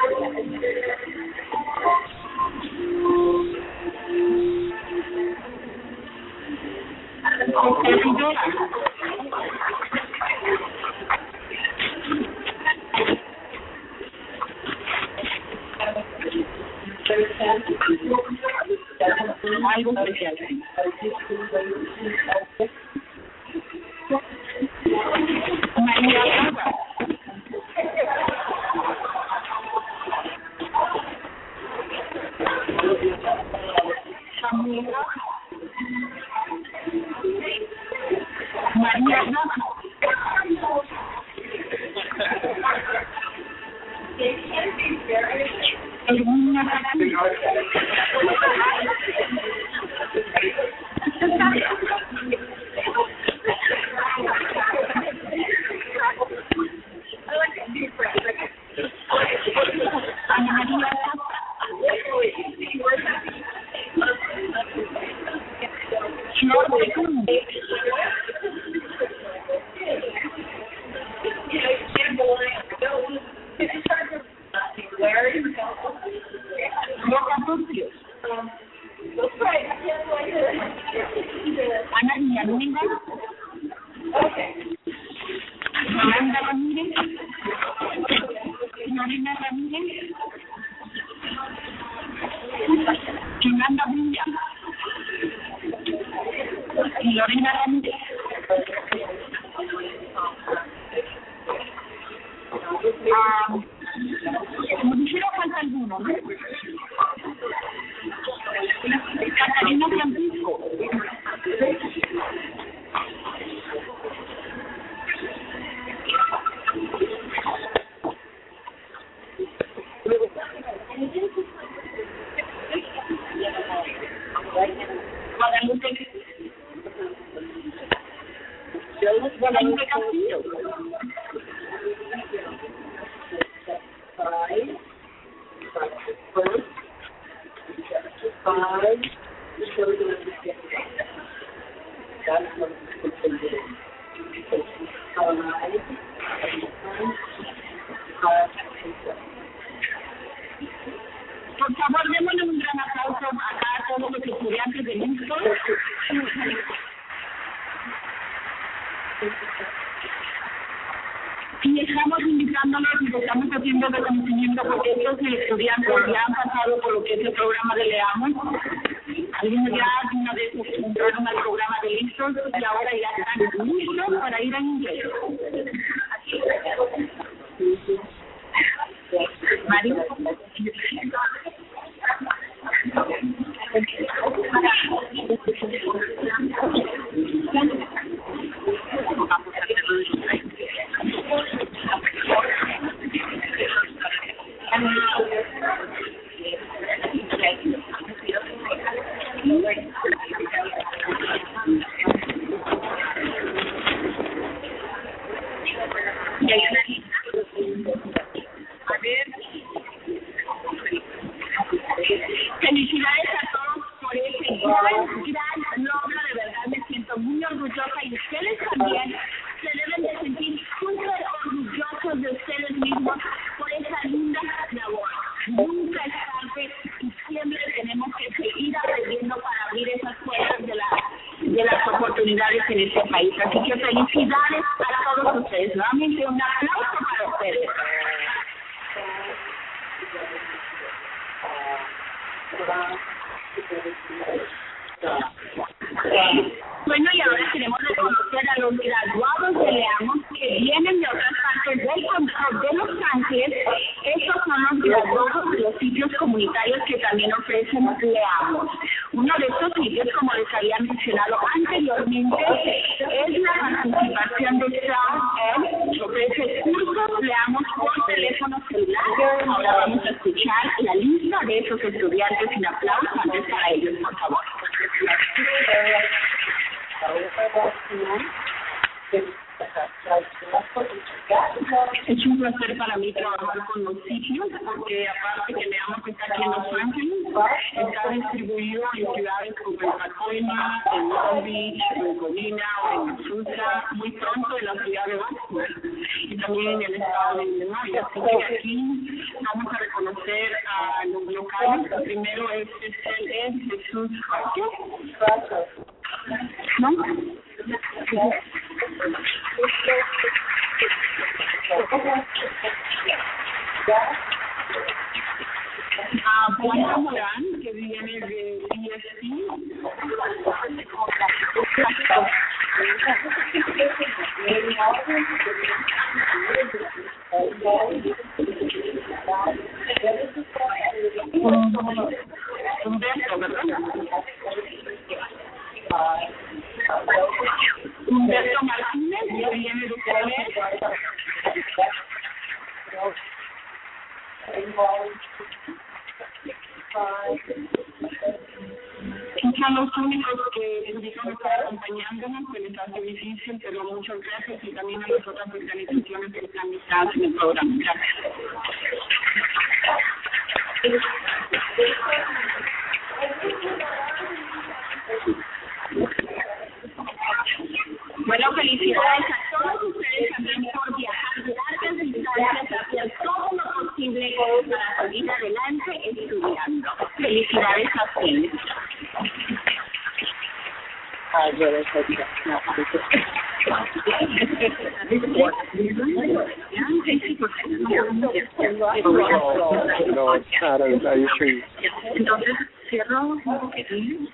José Rivera. Algo especial. María Rosa. Samuel Rojas. Por favor, démosle un gran aplauso acá a todos los estudiantes de Lincoln. Y estamos invitándolos y lo estamos haciendo reconocimiento porque estos estudiantes ya han pasado por lo que es el programa de Leamos. Algunos ya una vez entraron al programa de Lincoln y ahora ya están listos para ir a inglés. Mari. Felicidades a todos por ese gran logro, de verdad me siento muy orgullosa y ustedes también se deben de sentir súper orgullosos de ustedes mismos por esa linda labor. Nunca es tarde y siempre tenemos que seguir aprendiendo para abrir esas puertas de las oportunidades en este país. Así que felicidades a todos ustedes. Nuevamente un aplauso para ustedes. Bueno, y ahora queremos reconocer a los graduados de Leamos que vienen de otras partes del condado de Los Ángeles. Estos son los graduados de los sitios comunitarios que también ofrecen Leamos. Uno de estos sitios, como les había mencionado anteriormente, es la participación de South que ofrece cursos Leamos por teléfono celular. Ahora vamos a escuchar la lista de esos estudiantes sin aplausos antes para ellos, por favor. Es un placer para mí trabajar con los sitios porque aparte que Leamos está aquí en Los Ángeles, está distribuido en ciudades como en Pacoima, en Long Beach, en Colina o en Tulsa, muy pronto en la ciudad de Baltimore y también en el estado de Illinois. Así que aquí vamos a reconocer a los locales. Primero es Jesús Vázquez. ¿No? Juan Morán, que viene de ESP. Humberto, ¿verdad? Humberto Martínez, que viene de Colegio. son los únicos que pudieron estar acompañándonos, que les hace difícil, pero muchas gracias y también a las otras organizaciones que están listadas en el programa. Gracias. Bueno, felicidades a todos ustedes también por viajar largas distancias, hacer todo lo posible para salir adelante estudiando. Felicidades a ustedes. Entonces, cierro un poquitín.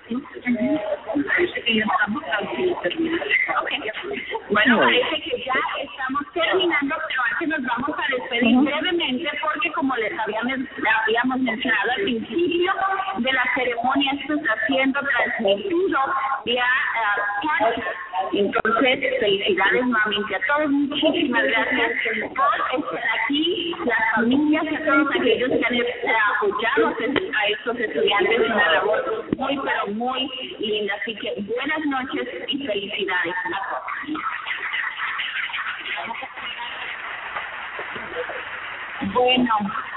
Bueno, parece que ya estamos terminando, pero antes nos vamos a despedir brevemente porque como les habíamos mencionado al principio de la ceremonia, esto está siendo transmitido vía podcast. Entonces, felicidades nuevamente a todos, muchísimas gracias por estar aquí, las familias y a todos aquellos que han apoyado a estos estudiantes en una labor muy, pero muy linda. Así que buenas noches y felicidades a todos. Bueno,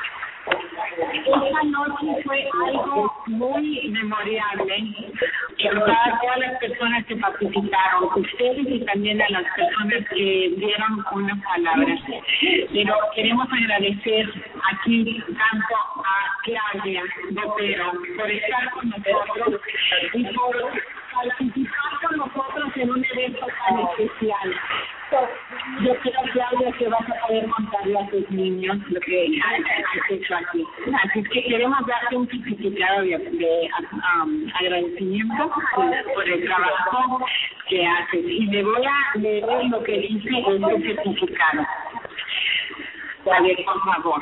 esta noche fue algo muy memorable para todas las personas que participaron, ustedes y también a las personas que dieron unas palabras. Pero queremos agradecer aquí tanto a Claudia Botero por estar con nosotros y por participar con nosotros en un evento tan especial. Yo creo, Claudia, que vas a poder contarle a tus niños lo que has hecho aquí. Así que queremos darte un certificado de agradecimiento por el trabajo que haces. Y le voy a leer lo que dice este certificado. A ver, por favor.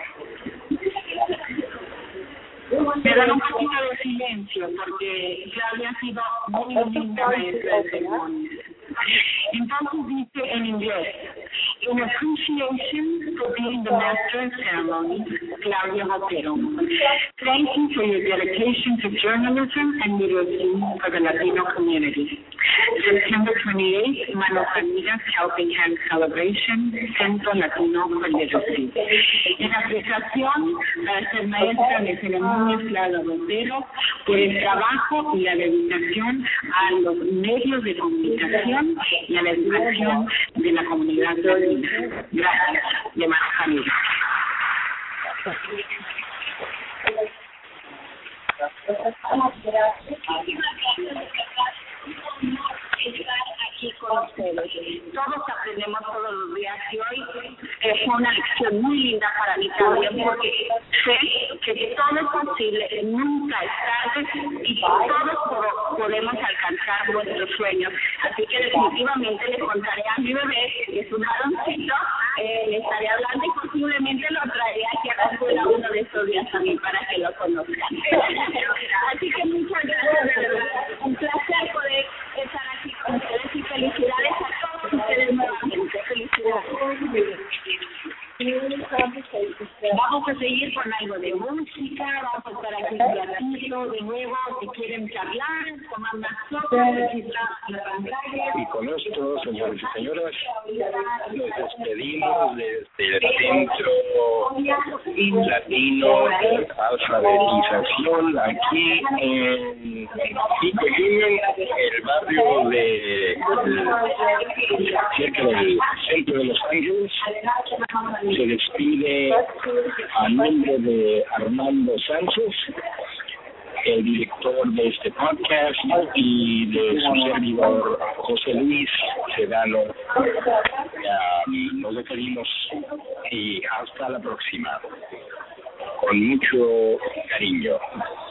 Me dan un poquito de silencio porque Claudia ha sido muy linda maestra de ceremonia. Entonces dice en inglés, in appreciation for being the master of ceremony, Claudia Botero. Thank you for your dedication to journalism and literacy for the Latino community. September 28th, Manos Amigas Helping Hand Celebration, Centro Latino for Literacy. En apreciación para ser maestra de ceremonias Claudia Botero por el trabajo y la dedicación a los medios de comunicación y a la educación de la comunidad latina. Gracias, de Manos Amigas. Aquí con ustedes. Todos aprendemos todos los días y hoy fue una lección muy linda para mí también porque sé que todo es posible, nunca es tarde y todos podemos alcanzar nuestros sueños. Así que definitivamente le contaré a mi bebé, que es un varoncito, le estaré hablando y posiblemente lo traeré aquí a la escuela uno de estos días también para que lo conozcan. Así que muchas gracias, de verdad. Un placer poder estar aquí con ustedes y felicidades a todos ustedes nuevamente. Felicidades. Vamos a seguir con algo de música, vamos a estar aquí un ratito de nuevo, si quieren charlar, tomar unas fotos, registrar la pantalla. Y con esto, señores y señoras, nos despedimos desde el Centro Latino de Alfabetización aquí en Pico Union, el barrio de cerca del centro de Los Ángeles. Se despide a nombre de Armando Sánchez, el director de este podcast, y de su servidor José Luis Sedano. Nos despedimos y hasta la próxima. Con mucho cariño.